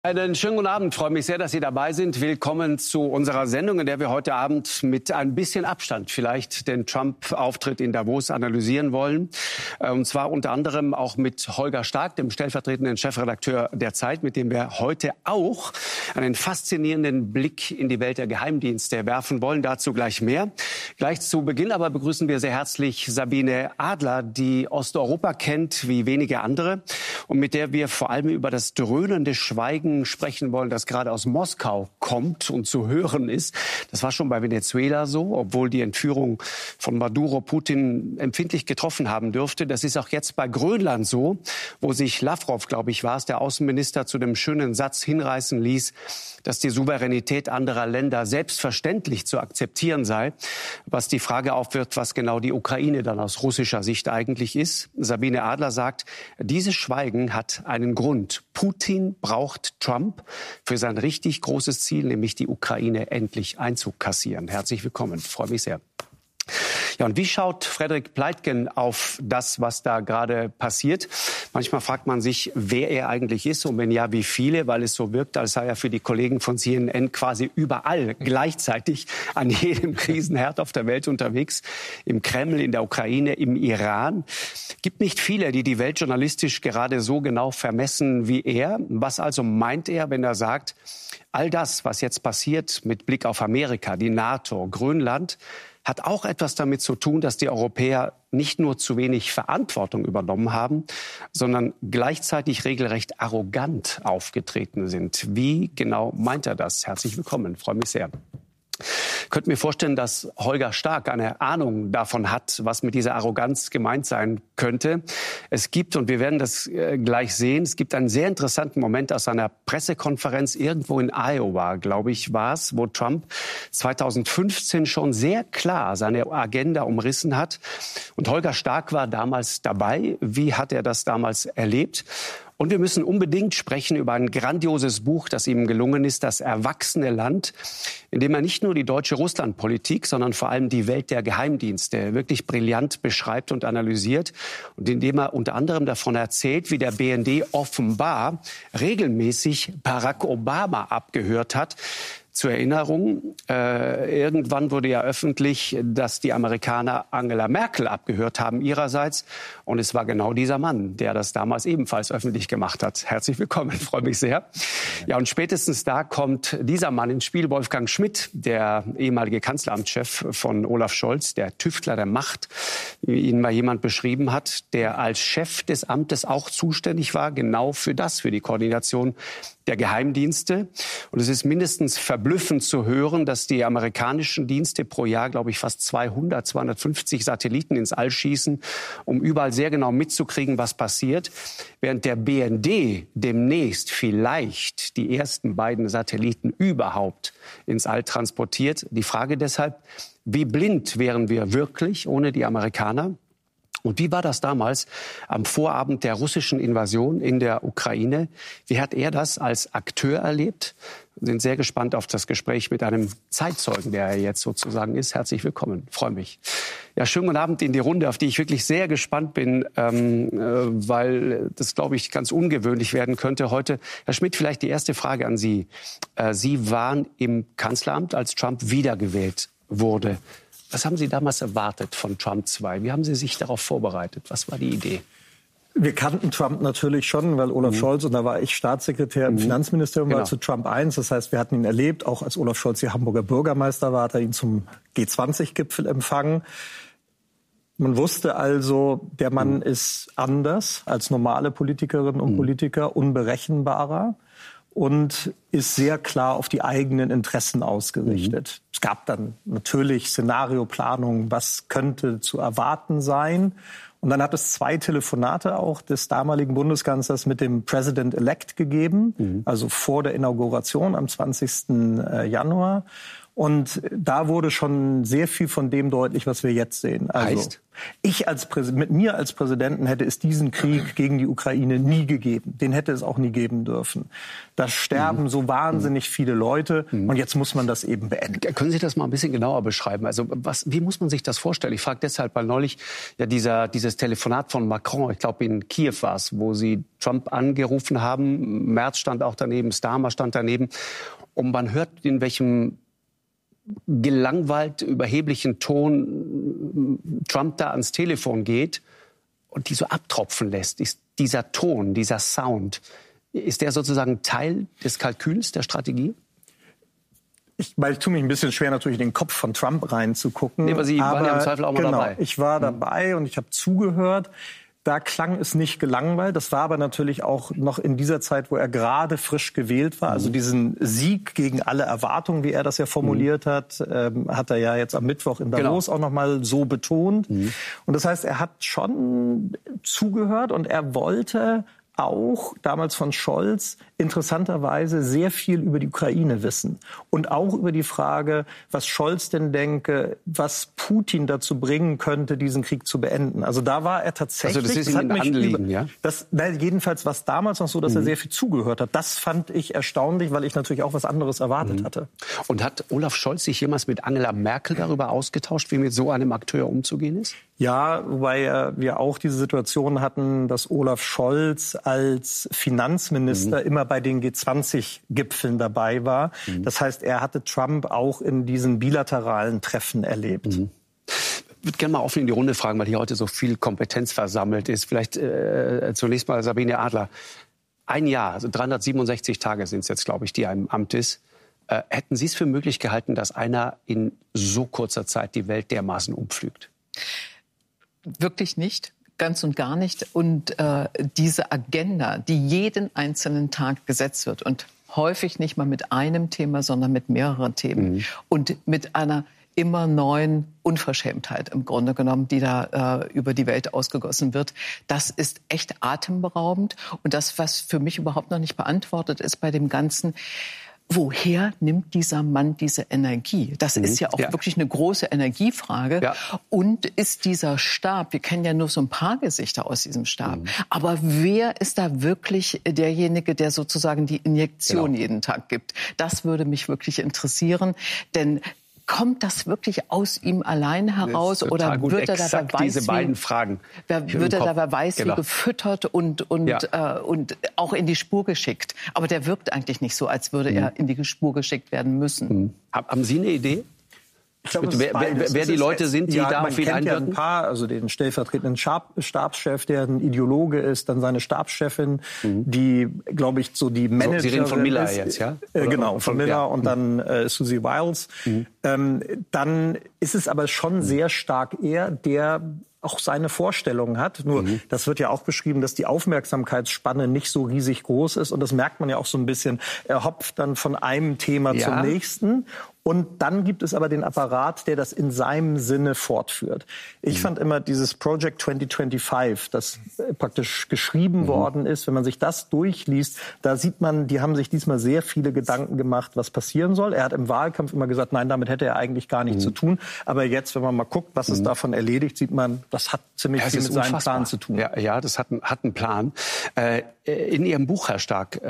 Einen schönen guten Abend. Ich freue mich sehr, dass Sie dabei sind. Willkommen zu unserer Sendung, in der wir heute Abend mit ein bisschen Abstand vielleicht den Trump-Auftritt in Davos analysieren wollen. Und zwar unter anderem auch mit Holger Stark, dem stellvertretenden Chefredakteur der Zeit, mit dem wir heute auch einen faszinierenden Blick in die Welt der Geheimdienste werfen wollen. Dazu gleich mehr. Gleich zu Beginn aber begrüßen wir sehr herzlich Sabine Adler, die Osteuropa kennt wie wenige andere und mit der wir vor allem über das dröhnende Schweigen sprechen wollen, das gerade aus Moskau kommt und zu hören ist. Das war schon bei Venezuela so, obwohl die Entführung von Maduro Putin empfindlich getroffen haben dürfte. Das ist auch jetzt bei Grönland so, wo sich Lavrov, glaube ich, war es, der Außenminister, zu dem schönen Satz hinreißen ließ, dass die Souveränität anderer Länder selbstverständlich zu akzeptieren sei, was die Frage aufwirft, was genau die Ukraine dann aus russischer Sicht eigentlich ist. Sabine Adler sagt, dieses Schweigen hat einen Grund. Putin braucht Trump für sein richtig großes Ziel, nämlich die Ukraine endlich einzukassieren. Herzlich willkommen, ich freue mich sehr. Ja, und wie schaut Frederik Pleitgen auf das, was da gerade passiert? Manchmal fragt man sich, wer er eigentlich ist und wenn ja, wie viele, weil es so wirkt, als sei er für die Kollegen von CNN quasi überall gleichzeitig an jedem Krisenherd auf der Welt unterwegs. Im Kreml, in der Ukraine, im Iran. Gibt nicht viele, die die Welt journalistisch gerade so genau vermessen wie er. Was also meint er, wenn er sagt, all das, was jetzt passiert mit Blick auf Amerika, die NATO, Grönland, hat auch etwas damit zu tun, dass die Europäer nicht nur zu wenig Verantwortung übernommen haben, sondern gleichzeitig regelrecht arrogant aufgetreten sind. Wie genau meint er das? Herzlich willkommen, freue mich sehr. Ich könnte mir vorstellen, dass Holger Stark eine Ahnung davon hat, was mit dieser Arroganz gemeint sein könnte. Es gibt, und wir werden das gleich sehen, es gibt einen sehr interessanten Moment aus einer Pressekonferenz irgendwo in Iowa, glaube ich, war es, wo Trump 2015 schon sehr klar seine Agenda umrissen hat. Und Holger Stark war damals dabei. Wie hat er das damals erlebt? Und wir müssen unbedingt sprechen über ein grandioses Buch, das ihm gelungen ist, Das erwachsene Land, in dem er nicht nur die deutsche Russlandpolitik, sondern vor allem die Welt der Geheimdienste wirklich brillant beschreibt und analysiert. Und in dem er unter anderem davon erzählt, wie der BND offenbar regelmäßig Barack Obama abgehört hat. Zur Erinnerung, irgendwann wurde ja öffentlich, dass die Amerikaner Angela Merkel abgehört haben ihrerseits. Und es war genau dieser Mann, der das damals ebenfalls öffentlich gemacht hat. Herzlich willkommen, ich freue mich sehr. Ja, und spätestens da kommt dieser Mann ins Spiel, Wolfgang Schmidt, der ehemalige Kanzleramtschef von Olaf Scholz, der Tüftler der Macht, wie ihn mal jemand beschrieben hat, der als Chef des Amtes auch zuständig war, genau für das, für die Koordination der Geheimdienste. Und es ist mindestens verblüffend zu hören, dass die amerikanischen Dienste pro Jahr, glaube ich, fast 250 Satelliten ins All schießen, um überall sehr genau mitzukriegen, was passiert. Während der BND demnächst vielleicht die ersten beiden Satelliten überhaupt ins All transportiert. Die Frage deshalb, wie blind wären wir wirklich ohne die Amerikaner? Und wie war das damals am Vorabend der russischen Invasion in der Ukraine? Wie hat er das als Akteur erlebt? Wir sind sehr gespannt auf das Gespräch mit einem Zeitzeugen, der er jetzt sozusagen ist. Herzlich willkommen, freue mich. Ja, schönen guten Abend in die Runde, auf die ich wirklich sehr gespannt bin, weil das, glaube ich, ganz ungewöhnlich werden könnte heute. Herr Schmidt, vielleicht die erste Frage an Sie. Sie waren im Kanzleramt, als Trump wiedergewählt wurde. Was haben Sie damals erwartet von Trump 2? Wie haben Sie sich darauf vorbereitet? Was war die Idee? Wir kannten Trump natürlich schon, weil Olaf Scholz, und da war ich Staatssekretär im Finanzministerium, war zu Trump 1. Das heißt, wir hatten ihn erlebt. Auch als Olaf Scholz hier Hamburger Bürgermeister war, hat er ihn zum G20-Gipfel empfangen. Man wusste also, der Mann ist anders als normale Politikerinnen und Politiker, unberechenbarer und ist sehr klar auf die eigenen Interessen ausgerichtet. Es gab dann natürlich Szenarioplanungen, was könnte zu erwarten sein. Und dann hat es 2 Telefonate auch des damaligen Bundeskanzlers mit dem President-elect gegeben, also vor der Inauguration am 20. Januar. Und da wurde schon sehr viel von dem deutlich, was wir jetzt sehen. Also, heißt? Mit mir als Präsidenten hätte es diesen Krieg gegen die Ukraine nie gegeben. Den hätte es auch nie geben dürfen. Da sterben so wahnsinnig viele Leute und jetzt muss man das eben beenden. Können Sie das mal ein bisschen genauer beschreiben? Also wie muss man sich das vorstellen? Ich frage deshalb, weil neulich ja dieses Telefonat von Macron, ich glaube in Kiew war es, wo sie Trump angerufen haben. Merz stand auch daneben, Starmer stand daneben. Und man hört, in welchem gelangweilt, überheblichen Ton Trump da ans Telefon geht und die so abtropfen lässt. Ist dieser Ton, dieser Sound, ist der sozusagen Teil des Kalküls, der Strategie? Ich tue mich ein bisschen schwer, natürlich in den Kopf von Trump reinzugucken. Nee, aber Sie waren ja im Zweifel auch mal dabei. Ich war dabei und ich habe zugehört. Da klang es nicht gelangweilt. Das war aber natürlich auch noch in dieser Zeit, wo er gerade frisch gewählt war. Also diesen Sieg gegen alle Erwartungen, wie er das ja formuliert hat, hat er ja jetzt am Mittwoch in Davos auch noch mal so betont. Und das heißt, er hat schon zugehört und er wollte auch damals von Scholz interessanterweise sehr viel über die Ukraine wissen und auch über die Frage, was Scholz denn denke, was Putin dazu bringen könnte, diesen Krieg zu beenden. Also da war er tatsächlich... Also das ist ihm ein Anliegen, ja? Jedenfalls war es damals noch so, dass er sehr viel zugehört hat. Das fand ich erstaunlich, weil ich natürlich auch was anderes erwartet hatte. Und hat Olaf Scholz sich jemals mit Angela Merkel darüber ausgetauscht, wie mit so einem Akteur umzugehen ist? Ja, wobei wir auch diese Situation hatten, dass Olaf Scholz als Finanzminister immer bei den G20-Gipfeln dabei war. Das heißt, er hatte Trump auch in diesen bilateralen Treffen erlebt. Ich würde gerne mal offen in die Runde fragen, weil hier heute so viel Kompetenz versammelt ist. Vielleicht zunächst mal Sabine Adler. Ein Jahr, also 367 Tage sind es jetzt, glaube ich, die er im Amt ist. Hätten Sie es für möglich gehalten, dass einer in so kurzer Zeit die Welt dermaßen umpflügt? Wirklich nicht. Ganz und gar nicht. Und diese Agenda, die jeden einzelnen Tag gesetzt wird und häufig nicht mal mit einem Thema, sondern mit mehreren Themen und mit einer immer neuen Unverschämtheit im Grunde genommen, die da über die Welt ausgegossen wird. Das ist echt atemberaubend. Und das, was für mich überhaupt noch nicht beantwortet ist bei dem Ganzen: Woher nimmt dieser Mann diese Energie? Das ist ja auch wirklich eine große Energiefrage. Ja. Und ist dieser Stab, wir kennen ja nur so ein paar Gesichter aus diesem Stab, aber wer ist da wirklich derjenige, der sozusagen die Injektion jeden Tag gibt? Das würde mich wirklich interessieren, denn kommt das wirklich aus ihm allein heraus oder wird er da diese beiden Fragen wird er da weiß wie gefüttert und auch in die Spur geschickt? Aber der wirkt eigentlich nicht so, als würde er in die Spur geschickt werden müssen. Haben Sie eine Idee? Ich glaube, wer die Leute sind, die da auf ihn einwirken? Ja ein paar, also den stellvertretenden Stabschef, der ein Ideologe ist, dann seine Stabschefin, die, glaube ich, so die Managerin ist. Sie reden von Miller jetzt, ja? Genau, von Miller und dann Susie Wiles. Dann ist es aber schon sehr stark er, der auch seine Vorstellungen hat. Nur, das wird ja auch beschrieben, dass die Aufmerksamkeitsspanne nicht so riesig groß ist. Und das merkt man ja auch so ein bisschen. Er hopft dann von einem Thema zum nächsten. Und dann gibt es aber den Apparat, der das in seinem Sinne fortführt. Ich fand immer dieses Project 2025, das praktisch geschrieben worden ist, wenn man sich das durchliest, da sieht man, die haben sich diesmal sehr viele Gedanken gemacht, was passieren soll. Er hat im Wahlkampf immer gesagt, nein, damit hätte er eigentlich gar nichts zu tun. Aber jetzt, wenn man mal guckt, was es davon erledigt, sieht man, das hat ziemlich viel mit seinem Plan zu tun. Ja, das hat einen Plan. In Ihrem Buch, Herr Stark,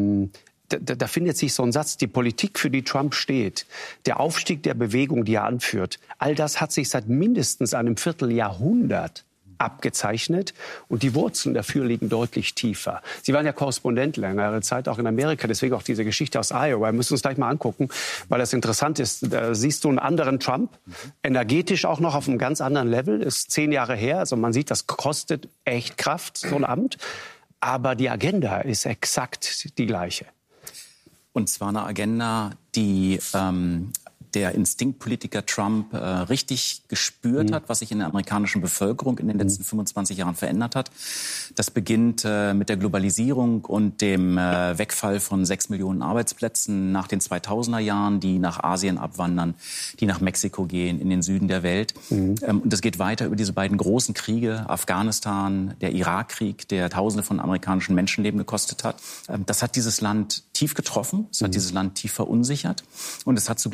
da findet sich so ein Satz: Die Politik, für die Trump steht, der Aufstieg der Bewegung, die er anführt, all das hat sich seit mindestens einem Vierteljahrhundert abgezeichnet und die Wurzeln dafür liegen deutlich tiefer. Sie waren ja Korrespondent längere Zeit auch in Amerika, deswegen auch diese Geschichte aus Iowa. Wir müssen uns gleich mal angucken, weil das interessant ist. Da siehst du einen anderen Trump, energetisch auch noch auf einem ganz anderen Level, ist 10 Jahre her. Also man sieht, das kostet echt Kraft, so ein Amt. Aber die Agenda ist exakt die gleiche. Und zwar eine Agenda, die der Instinktpolitiker Trump richtig gespürt hat, was sich in der amerikanischen Bevölkerung in den letzten 25 Jahren verändert hat. Das beginnt mit der Globalisierung und dem Wegfall von 6 Millionen Arbeitsplätzen nach den 2000er Jahren, die nach Asien abwandern, die nach Mexiko gehen, in den Süden der Welt. Und das geht weiter über diese beiden großen Kriege, Afghanistan, der Irakkrieg, der Tausende von amerikanischen Menschenleben gekostet hat. Das hat dieses Land tief getroffen, es hat dieses Land tief verunsichert und es hat zugleich eine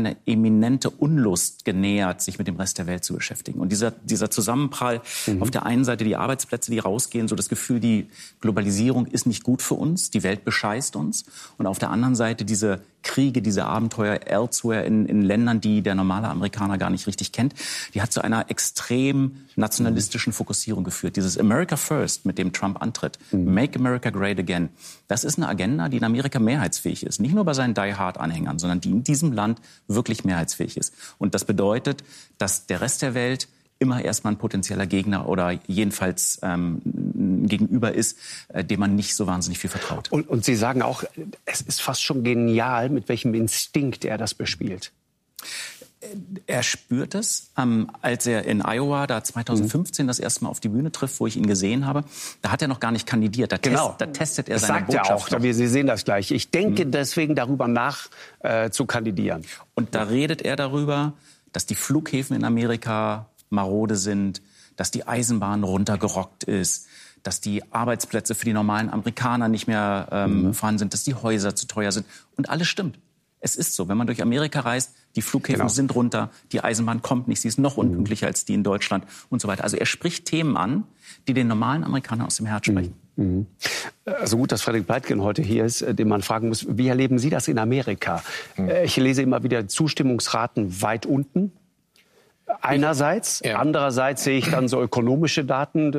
eine eminente Unlust genährt, sich mit dem Rest der Welt zu beschäftigen. Und dieser Zusammenprall, auf der einen Seite die Arbeitsplätze, die rausgehen, so das Gefühl, die Globalisierung ist nicht gut für uns, die Welt bescheißt uns. Und auf der anderen Seite diese Kriege, diese Abenteuer elsewhere in Ländern, die der normale Amerikaner gar nicht richtig kennt, die hat zu einer extrem nationalistischen Fokussierung geführt. Dieses America First, mit dem Trump antritt, Make America Great Again, das ist eine Agenda, die in Amerika mehrheitsfähig ist. Nicht nur bei seinen Die-Hard-Anhängern, sondern die in diesem Land wirklich mehrheitsfähig ist. Und das bedeutet, dass der Rest der Welt immer erstmal ein potenzieller Gegner oder jedenfalls gegenüber ist, dem man nicht so wahnsinnig viel vertraut. Und Sie sagen auch, es ist fast schon genial, mit welchem Instinkt er das bespielt. Er spürt es, als er in Iowa da 2015 das erste Mal auf die Bühne trifft, wo ich ihn gesehen habe. Da hat er noch gar nicht kandidiert. Da testet er seine Botschaft. Sagt er auch, Sie sehen das gleich. Ich denke deswegen darüber nach, zu kandidieren. Und da redet er darüber, dass die Flughäfen in Amerika marode sind, dass die Eisenbahn runtergerockt ist, dass die Arbeitsplätze für die normalen Amerikaner nicht mehr vorhanden sind, dass die Häuser zu teuer sind. Und alles stimmt. Es ist so, wenn man durch Amerika reist, die Flughäfen sind runter, die Eisenbahn kommt nicht, sie ist noch unpünktlicher als die in Deutschland und so weiter. Also er spricht Themen an, die den normalen Amerikanern aus dem Herz sprechen. Also gut, dass Frederik Pleitgen heute hier ist, den man fragen muss, wie erleben Sie das in Amerika? Ich lese immer wieder Zustimmungsraten weit unten. Einerseits, andererseits sehe ich dann so ökonomische Daten,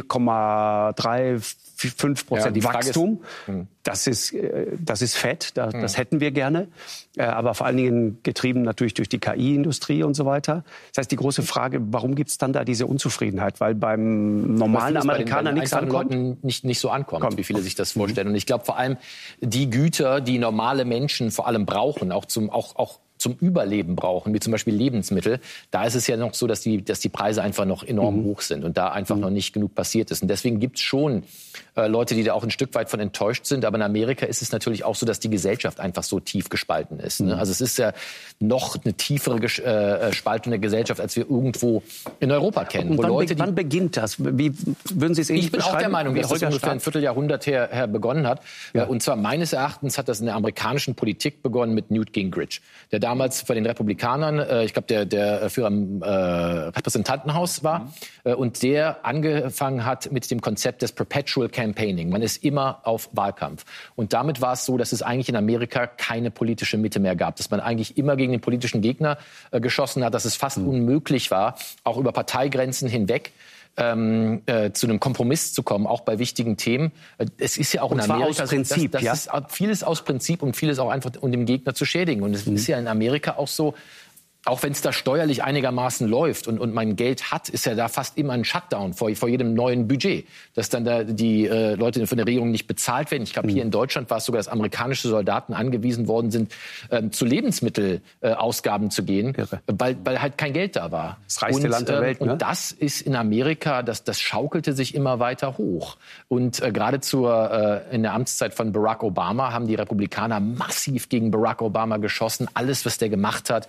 4,35% Wachstum. Das ist fett, das hätten wir gerne, aber vor allen Dingen getrieben natürlich durch die KI-Industrie und so weiter. Das heißt, die große Frage, warum gibt es dann da diese Unzufriedenheit? Weil beim normalen Amerikaner nichts ankommt? Leuten nicht so ankommt, wie viele sich das vorstellen. Und ich glaube vor allem, die Güter, die normale Menschen vor allem brauchen, auch zum Überleben brauchen, wie zum Beispiel Lebensmittel, da ist es ja noch so, dass die Preise einfach noch enorm hoch sind und da einfach noch nicht genug passiert ist. Und deswegen gibt es schon Leute, die da auch ein Stück weit von enttäuscht sind. Aber in Amerika ist es natürlich auch so, dass die Gesellschaft einfach so tief gespalten ist. Ne? Also es ist ja noch eine tiefere Spaltung der Gesellschaft, als wir irgendwo in Europa kennen. Und wann beginnt das? Wie würden Sie es ähnlich beschreiben? Ich bin auch der Meinung, dass das ungefähr ein Vierteljahrhundert her begonnen hat. Ja. Und zwar meines Erachtens hat das in der amerikanischen Politik begonnen mit Newt Gingrich, der damals bei den Republikanern, ich glaube, der Führer im Repräsentantenhaus war, und der angefangen hat mit dem Konzept des Perpetual Campaigning. Man ist immer auf Wahlkampf. Und damit war es so, dass es eigentlich in Amerika keine politische Mitte mehr gab, dass man eigentlich immer gegen den politischen Gegner geschossen hat, dass es fast unmöglich war, auch über Parteigrenzen hinweg zu einem Kompromiss zu kommen, auch bei wichtigen Themen. Es ist ja auch in Amerika aus Prinzip, das ist vieles aus Prinzip und vieles auch einfach, um den Gegner zu schädigen. Und es ist ja in Amerika auch so, auch wenn es da steuerlich einigermaßen läuft und man Geld hat, ist ja da fast immer ein Shutdown vor jedem neuen Budget, dass dann da die Leute von der Regierung nicht bezahlt werden. Ich glaube, hier in Deutschland war es sogar, dass amerikanische Soldaten angewiesen worden sind, zu Lebensmittelausgaben zu gehen, weil halt kein Geld da war. Das reichste Land der Welt. Ne? Und das ist in Amerika, das schaukelte sich immer weiter hoch. Und gerade in der Amtszeit von Barack Obama haben die Republikaner massiv gegen Barack Obama geschossen. Alles, was der gemacht hat,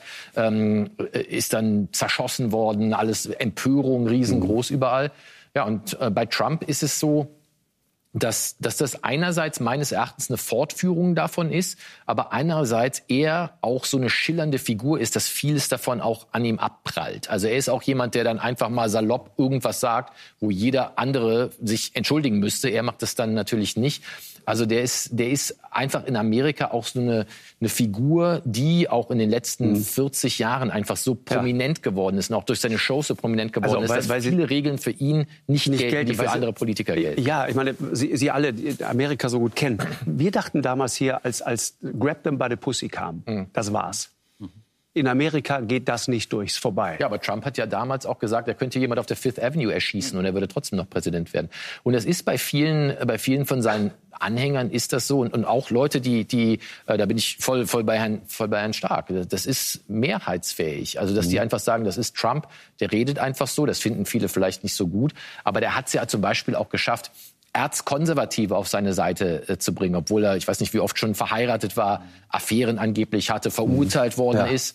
ist dann zerschossen worden, alles Empörung, riesengroß überall. Ja, und bei Trump ist es so, dass das einerseits meines Erachtens eine Fortführung davon ist, aber einerseits eher auch so eine schillernde Figur ist, dass vieles davon auch an ihm abprallt. Also er ist auch jemand, der dann einfach mal salopp irgendwas sagt, wo jeder andere sich entschuldigen müsste. Er macht das dann natürlich nicht. Also der ist einfach in Amerika auch so eine Figur, die auch in den letzten 40 Jahren einfach so prominent geworden ist und auch durch seine Shows so prominent geworden ist, dass viele Regeln für ihn nicht gelten, die für andere Politiker gelten. Ja, ich meine, Sie alle Amerika so gut kennen. Wir dachten damals hier, als Grab Them by the Pussy kam, das war's. In Amerika geht das nicht durchs vorbei. Ja, aber Trump hat ja damals auch gesagt, er könnte jemand auf der Fifth Avenue erschießen und er würde trotzdem noch Präsident werden. Und das ist bei vielen von seinen Anhängern ist das so und auch Leute, die da bin ich voll bei Herrn Stark. Das ist mehrheitsfähig. Also dass die einfach sagen, das ist Trump, der redet einfach so. Das finden viele vielleicht nicht so gut, aber der hat es ja zum Beispiel auch geschafft, Erzkonservative auf seine Seite zu bringen, obwohl er, ich weiß nicht, wie oft schon verheiratet war, Affären angeblich hatte, verurteilt worden ist.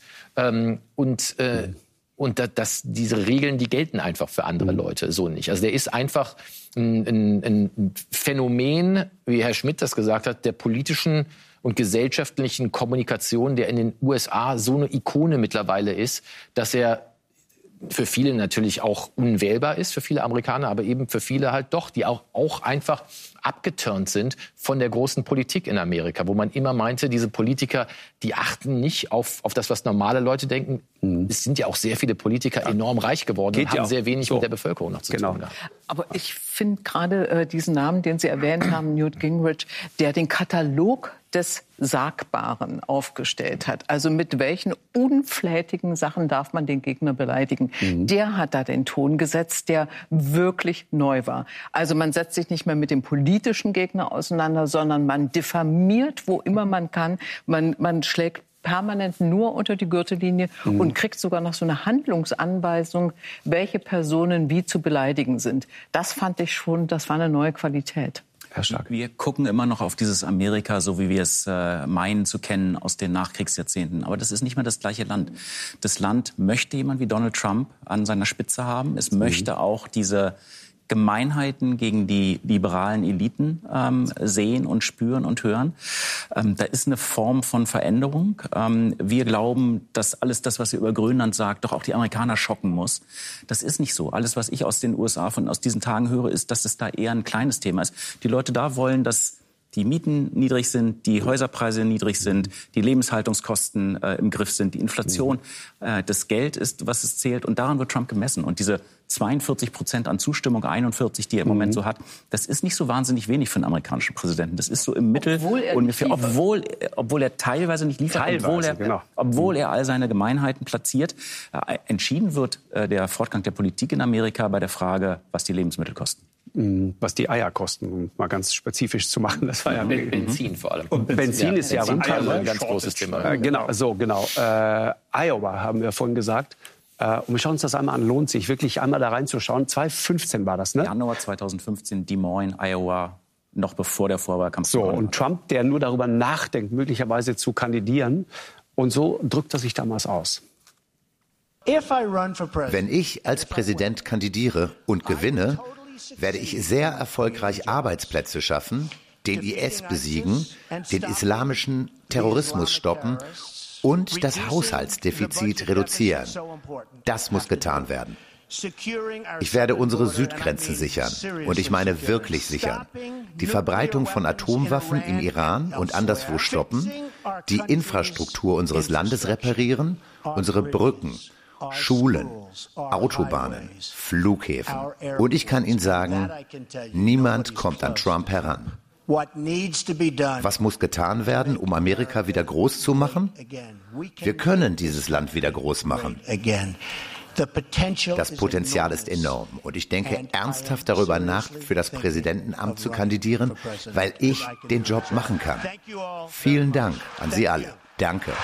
Diese Regeln, die gelten einfach für andere Leute so nicht. Also der ist einfach ein Phänomen, wie Herr Schmidt das gesagt hat, der politischen und gesellschaftlichen Kommunikation, der in den USA so eine Ikone mittlerweile ist, dass er für viele natürlich auch unwählbar ist, für viele Amerikaner, aber eben für viele halt doch, die auch einfach abgeturnt sind von der großen Politik in Amerika, wo man immer meinte, diese Politiker, die achten nicht auf das, was normale Leute denken. Es sind ja auch sehr viele Politiker enorm reich geworden und haben sehr wenig mit der Bevölkerung noch zu tun gehabt. Aber ich finde gerade diesen Namen, den Sie erwähnt haben, Newt Gingrich, der den Katalog des Sagbaren aufgestellt hat. Also mit welchen unflätigen Sachen darf man den Gegner beleidigen? Der hat da den Ton gesetzt, der wirklich neu war. Also man setzt sich nicht mehr mit dem politischen Gegner auseinander, sondern man diffamiert, wo immer man kann. Man schlägt permanent nur unter die Gürtellinie und kriegt sogar noch so eine Handlungsanweisung, welche Personen wie zu beleidigen sind. Das fand ich schon, das war eine neue Qualität. Herr Stark. Wir gucken immer noch auf dieses Amerika, so wie wir es meinen zu kennen aus den Nachkriegsjahrzehnten. Aber das ist nicht mehr das gleiche Land. Das Land möchte jemand wie Donald Trump an seiner Spitze haben. Es möchte auch diese Gemeinheiten gegen die liberalen Eliten sehen und spüren und hören. Da ist eine Form von Veränderung. Wir glauben, dass alles das, was ihr über Grönland sagt, doch auch die Amerikaner schocken muss. Das ist nicht so. Alles, was ich aus den USA aus diesen Tagen höre, ist, dass es da eher ein kleines Thema ist. Die Leute da wollen, dass die Mieten niedrig sind, die Häuserpreise niedrig sind, die Lebenshaltungskosten im Griff sind, die Inflation, das Geld ist, was es zählt. Und daran wird Trump gemessen. Und diese 42% an Zustimmung, 41, die er im Moment so hat, das ist nicht so wahnsinnig wenig für einen amerikanischen Präsidenten. Das ist so im Mittel ungefähr, obwohl er teilweise nicht liefert, obwohl er all seine Gemeinheiten platziert. Entschieden wird der Fortgang der Politik in Amerika bei der Frage, was die Lebensmittel kosten. Was die Eier kosten, um mal ganz spezifisch zu machen. Das war ja Benzin vor allem. Und Benzin ist ja runter. Ein ganz großes Thema. Genau. Iowa haben wir vorhin gesagt. Und wir schauen uns das einmal an. Lohnt sich wirklich einmal da reinzuschauen. 2015 war das, ne? Januar 2015, Des Moines, Iowa, noch bevor der Vorwahlkampf. So, und Trump, der nur darüber nachdenkt, möglicherweise zu kandidieren. Und so drückt er sich damals aus. Wenn ich als Präsident kandidiere und gewinne, werde ich sehr erfolgreich Arbeitsplätze schaffen, den IS besiegen, den islamischen Terrorismus stoppen und das Haushaltsdefizit reduzieren. Das muss getan werden. Ich werde unsere Südgrenze sichern. Und ich meine wirklich sichern. Die Verbreitung von Atomwaffen im Iran und anderswo stoppen, die Infrastruktur unseres Landes reparieren, unsere Brücken, Schulen, Autobahnen, Flughäfen. Und ich kann Ihnen sagen, niemand kommt an Trump heran. Was muss getan werden, um Amerika wieder groß zu machen? Wir können dieses Land wieder groß machen. Das Potenzial ist enorm und ich denke ernsthaft darüber nach, für das Präsidentenamt zu kandidieren, weil ich den Job machen kann. Vielen Dank an Sie alle. Danke.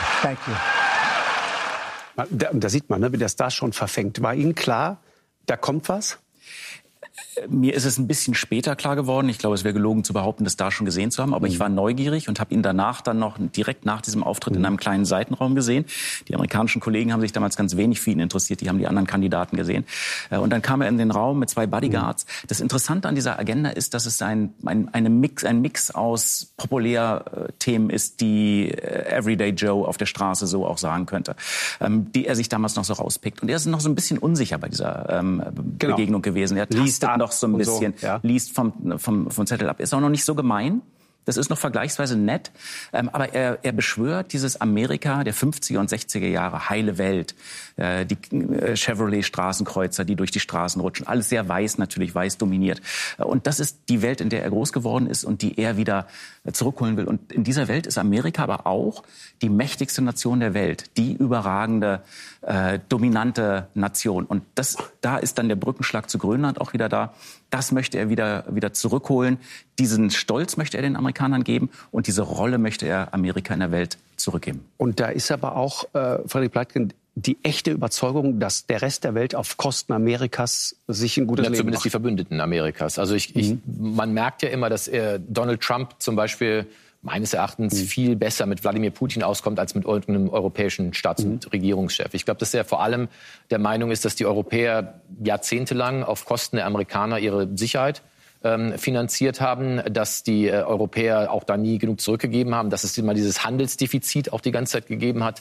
Da sieht man, ne, wie das da schon verfängt. War Ihnen klar, da kommt was? Mir ist es ein bisschen später klar geworden. Ich glaube, es wäre gelogen zu behaupten, das da schon gesehen zu haben. Aber ich war neugierig und habe ihn danach dann noch direkt nach diesem Auftritt in einem kleinen Seitenraum gesehen. Die amerikanischen Kollegen haben sich damals ganz wenig für ihn interessiert. Die haben die anderen Kandidaten gesehen. Und dann kam er in den Raum mit 2 Bodyguards. Das Interessante an dieser Agenda ist, dass es ein Mix aus Populärthemen ist, die Everyday Joe auf der Straße so auch sagen könnte, die er sich damals noch so rauspickt. Und er ist noch so ein bisschen unsicher bei dieser Begegnung gewesen. Er tastet noch so ein bisschen, liest vom Zettel ab. Ist auch noch nicht so gemein. Das ist noch vergleichsweise nett. Aber er beschwört dieses Amerika der 50er und 60er Jahre, heile Welt. Die Chevrolet-Straßenkreuzer, die durch die Straßen rutschen. Alles sehr weiß natürlich, weiß dominiert. Und das ist die Welt, in der er groß geworden ist und die er wieder zurückholen will. Und in dieser Welt ist Amerika aber auch die mächtigste Nation der Welt. Die überragende, dominante Nation. Und da ist dann der Brückenschlag zu Grönland auch wieder da. Das möchte er wieder zurückholen. Diesen Stolz möchte er den Amerikanern geben und diese Rolle möchte er Amerika in der Welt zurückgeben. Und da ist aber auch, Frederik Pleitgen, die echte Überzeugung, dass der Rest der Welt auf Kosten Amerikas sich ein gutes Leben macht. Zumindest die Verbündeten Amerikas. Also man merkt ja immer, dass Donald Trump zum Beispiel meines Erachtens viel besser mit Wladimir Putin auskommt als mit irgendeinem europäischen Staats- und Regierungschef. Ich glaube, dass er vor allem der Meinung ist, dass die Europäer jahrzehntelang auf Kosten der Amerikaner ihre Sicherheit finanziert haben, dass die Europäer auch da nie genug zurückgegeben haben, dass es immer dieses Handelsdefizit auch die ganze Zeit gegeben hat,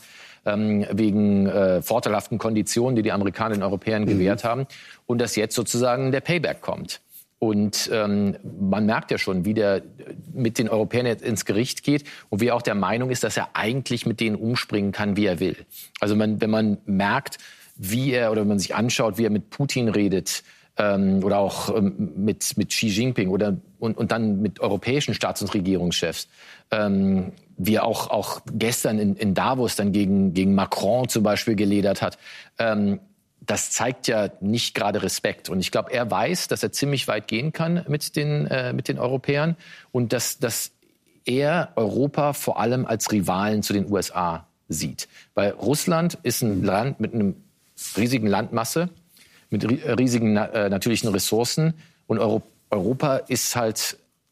wegen vorteilhaften Konditionen, die die Amerikaner den Europäern gewährt haben, und dass jetzt sozusagen der Payback kommt. Und man merkt ja schon, wie der mit den Europäern jetzt ins Gericht geht und wie er auch der Meinung ist, dass er eigentlich mit denen umspringen kann, wie er will. Also wenn man merkt, wie er, oder wenn man sich anschaut, wie er mit Putin redet, oder auch mit Xi Jinping und dann mit europäischen Staats- und Regierungschefs, wie er auch gestern in Davos dann gegen Macron zum Beispiel geledert hat, das zeigt ja nicht gerade Respekt. Und ich glaube, er weiß, dass er ziemlich weit gehen kann mit den Europäern und dass er Europa vor allem als Rivalen zu den USA sieht. Weil Russland ist ein Land mit einem riesigen Landmasse, mit riesigen natürlichen Ressourcen. Und Europa ist halt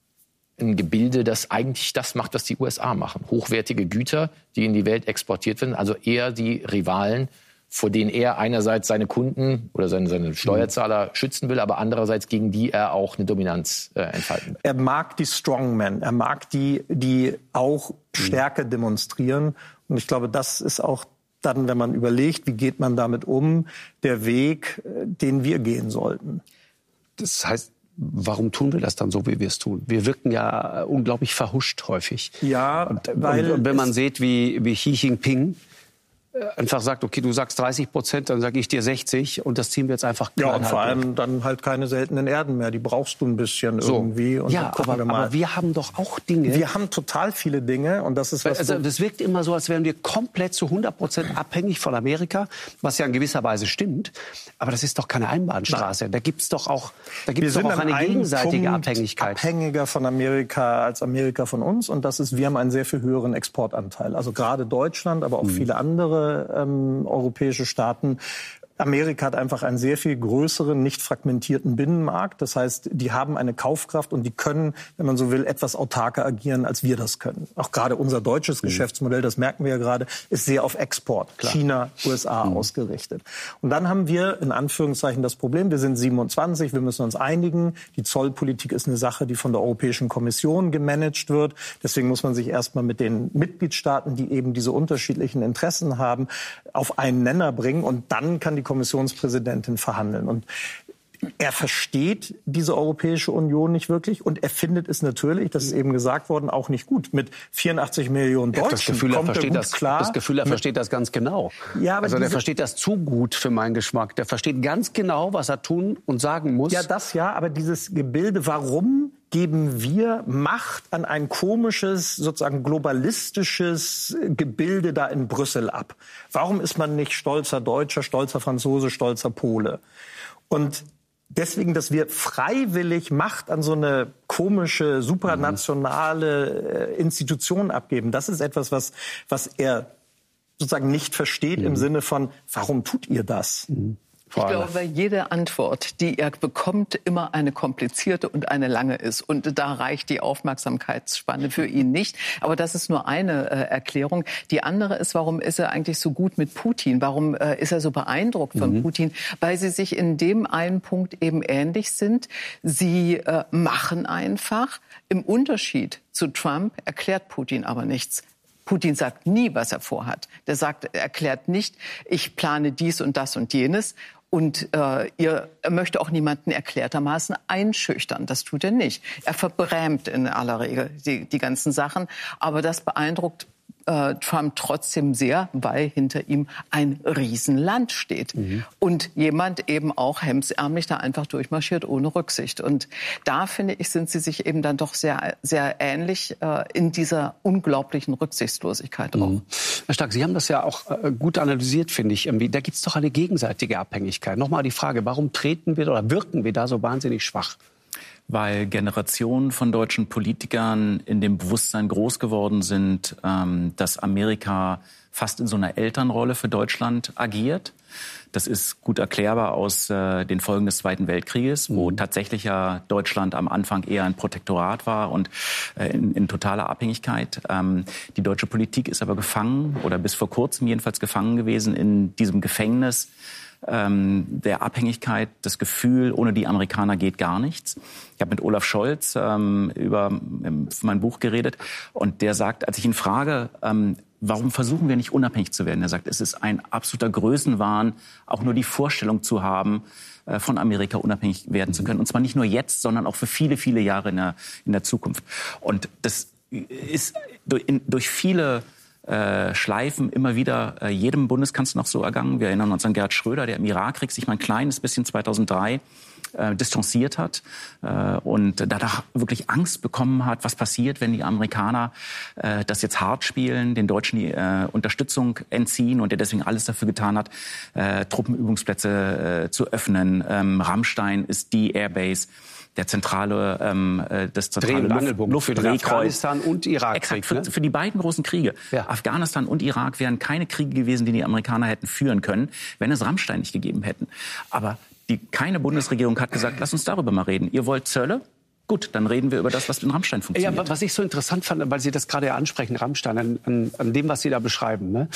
ein Gebilde, das eigentlich das macht, was die USA machen. Hochwertige Güter, die in die Welt exportiert werden. Also eher die Rivalen, vor denen er einerseits seine Kunden oder seine Steuerzahler schützen will, aber andererseits gegen die er auch eine Dominanz entfalten will. Er mag die Strongmen. Er mag die auch Stärke demonstrieren. Und ich glaube, das ist auch dann, wenn man überlegt, wie geht man damit um, der Weg, den wir gehen sollten. Das heißt, warum tun wir das dann so, wie wir es tun? Wir wirken ja unglaublich verhuscht häufig. Ja, weil und wenn man sieht, wie Xi Jinping einfach sagt, okay, du sagst 30%, dann sage ich dir 60 und das ziehen wir jetzt einfach klar. Ja, und vor allem dann halt keine seltenen Erden mehr. Die brauchst du ein bisschen irgendwie. Und ja, aber wir haben doch auch Dinge. Wir haben total viele Dinge und das ist was. Also das wirkt immer so, als wären wir komplett zu 100% abhängig von Amerika, was ja in gewisser Weise stimmt. Aber das ist doch keine Einbahnstraße. Nein. Da gibt's doch auch eine gegenseitige Abhängigkeit. Abhängiger von Amerika als Amerika von uns und das ist, wir haben einen sehr viel höheren Exportanteil. Also gerade Deutschland, aber auch viele andere europäische Staaten. Amerika hat einfach einen sehr viel größeren, nicht fragmentierten Binnenmarkt. Das heißt, die haben eine Kaufkraft und die können, wenn man so will, etwas autarker agieren, als wir das können. Auch gerade unser deutsches Geschäftsmodell, das merken wir ja gerade, ist sehr auf Export. Klar. China, USA ausgerichtet. Und dann haben wir in Anführungszeichen das Problem, wir sind 27, wir müssen uns einigen. Die Zollpolitik ist eine Sache, die von der Europäischen Kommission gemanagt wird. Deswegen muss man sich erstmal mit den Mitgliedstaaten, die eben diese unterschiedlichen Interessen haben, auf einen Nenner bringen. Und dann kann die Kommissionspräsidentin verhandeln. Und er versteht diese Europäische Union nicht wirklich und er findet es natürlich, das ist eben gesagt worden, auch nicht gut. Mit 84 Millionen Deutschen kommt er gut klar. Das Gefühl, er versteht das ganz genau. Ja, aber also der versteht das zu gut für meinen Geschmack. Der versteht ganz genau, was er tun und sagen muss. Ja, aber dieses Gebilde, warum geben wir Macht an ein komisches, sozusagen globalistisches Gebilde da in Brüssel ab? Warum ist man nicht stolzer Deutscher, stolzer Franzose, stolzer Pole? Und deswegen, dass wir freiwillig Macht an so eine komische, supranationale Institution abgeben, das ist etwas, was er sozusagen nicht versteht im Sinne von, warum tut ihr das? Ich glaube, jede Antwort, die er bekommt, immer eine komplizierte und eine lange ist. Und da reicht die Aufmerksamkeitsspanne für ihn nicht. Aber das ist nur eine Erklärung. Die andere ist, warum ist er eigentlich so gut mit Putin? Warum ist er so beeindruckt von Putin? Weil sie sich in dem einen Punkt eben ähnlich sind. Sie machen einfach. Im Unterschied zu Trump erklärt Putin aber nichts. Putin sagt nie, was er vorhat. Der erklärt nicht, ich plane dies und das und jenes. Und er möchte auch niemanden erklärtermaßen einschüchtern. Das tut er nicht. Er verbrämt in aller Regel die ganzen Sachen. Aber das beeindruckt Trump trotzdem sehr, weil hinter ihm ein Riesenland steht. Und jemand eben auch hemdsärmlich da einfach durchmarschiert ohne Rücksicht. Und da, finde ich, sind sie sich eben dann doch sehr, sehr ähnlich in dieser unglaublichen Rücksichtslosigkeit auch. Herr Stark, Sie haben das ja auch gut analysiert, finde ich. Da gibt es doch eine gegenseitige Abhängigkeit. Nochmal die Frage, warum treten wir oder wirken wir da so wahnsinnig schwach? Weil Generationen von deutschen Politikern in dem Bewusstsein groß geworden sind, dass Amerika fast in so einer Elternrolle für Deutschland agiert. Das ist gut erklärbar aus den Folgen des Zweiten Weltkrieges, wo tatsächlich ja Deutschland am Anfang eher ein Protektorat war und in totaler Abhängigkeit. Die deutsche Politik ist aber gefangen oder bis vor kurzem jedenfalls gefangen gewesen in diesem Gefängnis der Abhängigkeit, das Gefühl, ohne die Amerikaner geht gar nichts. Ich habe mit Olaf Scholz über mein Buch geredet und der sagt, als ich ihn frage, warum versuchen wir nicht unabhängig zu werden? Er sagt, es ist ein absoluter Größenwahn, auch nur die Vorstellung zu haben, von Amerika unabhängig werden zu können. Und zwar nicht nur jetzt, sondern auch für viele, viele Jahre in der Zukunft. Und das ist durch viele Schleifen immer wieder jedem Bundeskanzler noch so ergangen. Wir erinnern uns an Gerhard Schröder, der im Irakkrieg sich mal ein kleines bisschen 2003 distanziert hat und danach wirklich Angst bekommen hat, was passiert, wenn die Amerikaner das jetzt hart spielen, den Deutschen die Unterstützung entziehen und der deswegen alles dafür getan hat, Truppenübungsplätze zu öffnen. Rammstein ist die Airbase. Das zentrale Luftdrehkreuz. Afghanistan und Irakkrieg. Exakt, für die beiden großen Kriege. Ja. Afghanistan und Irak wären keine Kriege gewesen, die die Amerikaner hätten führen können, wenn es Rammstein nicht gegeben hätten. Aber keine Bundesregierung hat gesagt, lass uns darüber mal reden. Ihr wollt Zölle? Gut, dann reden wir über das, was in Rammstein funktioniert. Ja, was ich so interessant fand, weil Sie das gerade ansprechen, Rammstein, an dem, was Sie da beschreiben. Ne?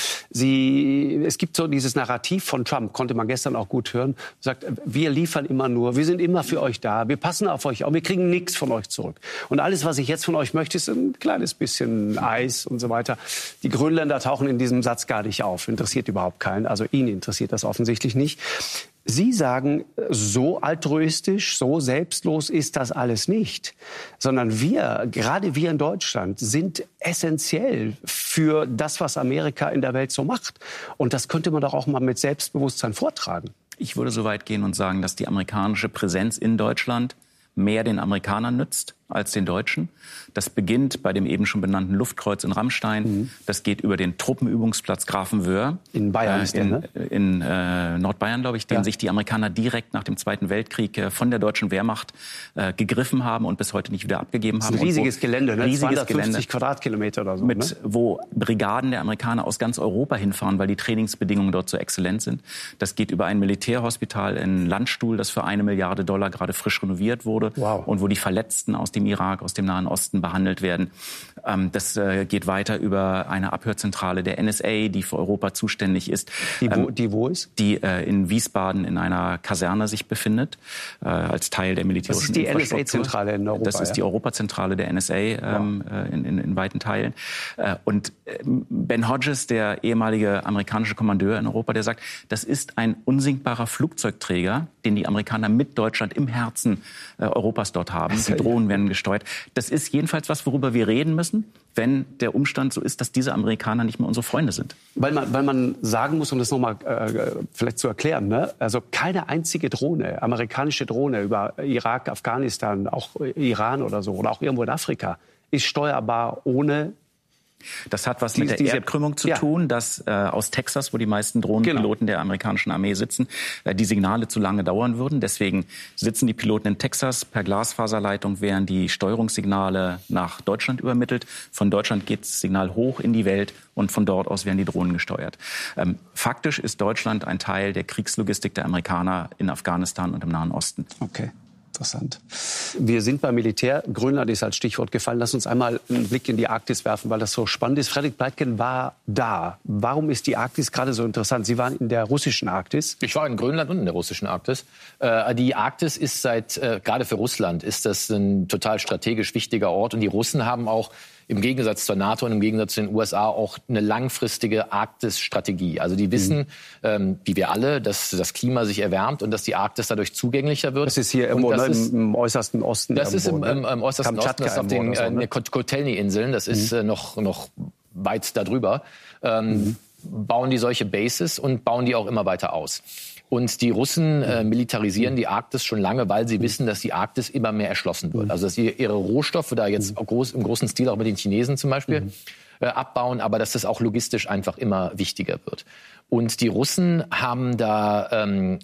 Es gibt so dieses Narrativ von Trump, konnte man gestern auch gut hören, sagt, wir liefern immer nur, wir sind immer für euch da, wir passen auf euch auf, wir kriegen nichts von euch zurück. Und alles, was ich jetzt von euch möchte, ist ein kleines bisschen Eis und so weiter. Die Grönländer tauchen in diesem Satz gar nicht auf, interessiert überhaupt keinen. Also ihn interessiert das offensichtlich nicht. Sie sagen, so altruistisch, so selbstlos ist das alles nicht, sondern wir, gerade wir in Deutschland, sind essentiell für das, was Amerika in der Welt so macht. Und das könnte man doch auch mal mit Selbstbewusstsein vortragen. Ich würde so weit gehen und sagen, dass die amerikanische Präsenz in Deutschland mehr den Amerikanern nützt als den Deutschen. Das beginnt bei dem eben schon benannten Luftkreuz in Rammstein. Das geht über den Truppenübungsplatz Grafenwöhr. In Bayern ist der, ne? In Nordbayern, glaube ich, den sich die Amerikaner direkt nach dem Zweiten Weltkrieg von der deutschen Wehrmacht gegriffen haben und bis heute nicht wieder abgegeben haben. Das ist ein riesiges Gelände, ne? Riesiges 250 Gelände, Quadratkilometer oder so. mit, wo Brigaden der Amerikaner aus ganz Europa hinfahren, weil die Trainingsbedingungen dort so exzellent sind. Das geht über ein Militärhospital in Landstuhl, das für $1 Milliarde gerade frisch renoviert wurde. Wow. Und wo die Verletzten aus dem Irak, aus dem Nahen Osten behandelt werden. Das geht weiter über eine Abhörzentrale der NSA, die für Europa zuständig ist. Die wo ist? Die in Wiesbaden in einer Kaserne sich befindet, als Teil der militärischen Infrastruktur. Das ist die NSA-Zentrale in Europa. Das ist die Europazentrale der NSA in weiten Teilen. Und Ben Hodges, der ehemalige amerikanische Kommandeur in Europa, der sagt, das ist ein unsinkbarer Flugzeugträger, den die Amerikaner mit Deutschland im Herzen Europas dort haben. Die Drohnen werden gesteuert. Das ist jedenfalls was, worüber wir reden müssen, wenn der Umstand so ist, dass diese Amerikaner nicht mehr unsere Freunde sind. Weil man sagen muss, um das nochmal vielleicht zu erklären, ne? Also keine einzige Drohne, amerikanische Drohne über Irak, Afghanistan, auch Iran oder so, oder auch irgendwo in Afrika, ist steuerbar ohne... Das hat was mit der Erdkrümmung zu tun, dass aus Texas, wo die meisten Drohnenpiloten der amerikanischen Armee sitzen, die Signale zu lange dauern würden. Deswegen sitzen die Piloten in Texas. Per Glasfaserleitung werden die Steuerungssignale nach Deutschland übermittelt. Von Deutschland geht das Signal hoch in die Welt und von dort aus werden die Drohnen gesteuert. Faktisch ist Deutschland ein Teil der Kriegslogistik der Amerikaner in Afghanistan und im Nahen Osten. Okay. Interessant. Wir sind beim Militär. Grönland ist als Stichwort gefallen. Lass uns einmal einen Blick in die Arktis werfen, weil das so spannend ist. Frederik Pleitgen war da. Warum ist die Arktis gerade so interessant? Sie waren in der russischen Arktis. Ich war in Grönland und in der russischen Arktis. Die Arktis ist gerade für Russland, ist das ein total strategisch wichtiger Ort. Und die Russen haben auch im Gegensatz zur NATO und im Gegensatz zu den USA auch eine langfristige Arktis-Strategie. Also die wissen, wie wir alle, dass das Klima sich erwärmt und dass die Arktis dadurch zugänglicher wird. Das ist hier irgendwo im äußersten Osten. Das ist im äußersten Osten, das ist auf den Kotelny-Inseln. Das ist noch weit darüber. Bauen die solche Bases und bauen die auch immer weiter aus. Und die Russen militarisieren die Arktis schon lange, weil sie wissen, dass die Arktis immer mehr erschlossen wird. Also dass sie ihre Rohstoffe da jetzt im großen Stil, auch mit den Chinesen zum Beispiel, abbauen, aber dass das auch logistisch einfach immer wichtiger wird. Und die Russen haben da in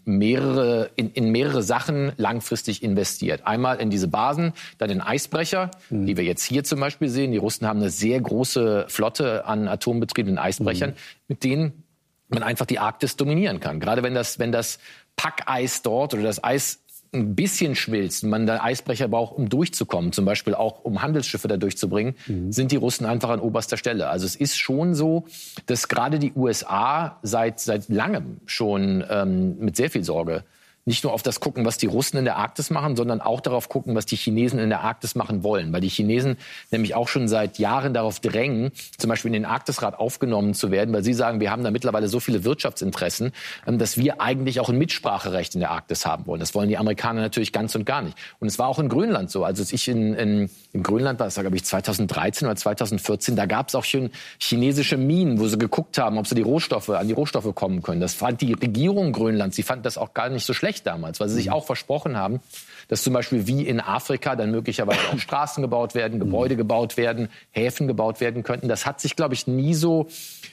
mehrere Sachen langfristig investiert. Einmal in diese Basen, dann in Eisbrecher, die wir jetzt hier zum Beispiel sehen. Die Russen haben eine sehr große Flotte an atombetriebenen Eisbrechern, mit denen man einfach die Arktis dominieren kann. Gerade wenn das Packeis dort oder das Eis ein bisschen schmilzt, man da Eisbrecher braucht, um durchzukommen, zum Beispiel auch um Handelsschiffe da durchzubringen, sind die Russen einfach an oberster Stelle. Also es ist schon so, dass gerade die USA seit langem schon mit sehr viel Sorge nicht nur auf das gucken, was die Russen in der Arktis machen, sondern auch darauf gucken, was die Chinesen in der Arktis machen wollen. Weil die Chinesen nämlich auch schon seit Jahren darauf drängen, zum Beispiel in den Arktisrat aufgenommen zu werden, weil sie sagen, wir haben da mittlerweile so viele Wirtschaftsinteressen, dass wir eigentlich auch ein Mitspracherecht in der Arktis haben wollen. Das wollen die Amerikaner natürlich ganz und gar nicht. Und es war auch in Grönland so. Also als ich in Grönland war, das war glaube ich 2013 oder 2014, da gab es auch schon chinesische Minen, wo sie geguckt haben, ob sie an die Rohstoffe kommen können. Das fand die Regierung Grönlands, sie fand das auch gar nicht so schlecht damals, weil sie sich auch versprochen haben, dass zum Beispiel wie in Afrika dann möglicherweise auch Straßen gebaut werden, Gebäude gebaut werden, Häfen gebaut werden könnten. Das hat sich, glaube ich, nie so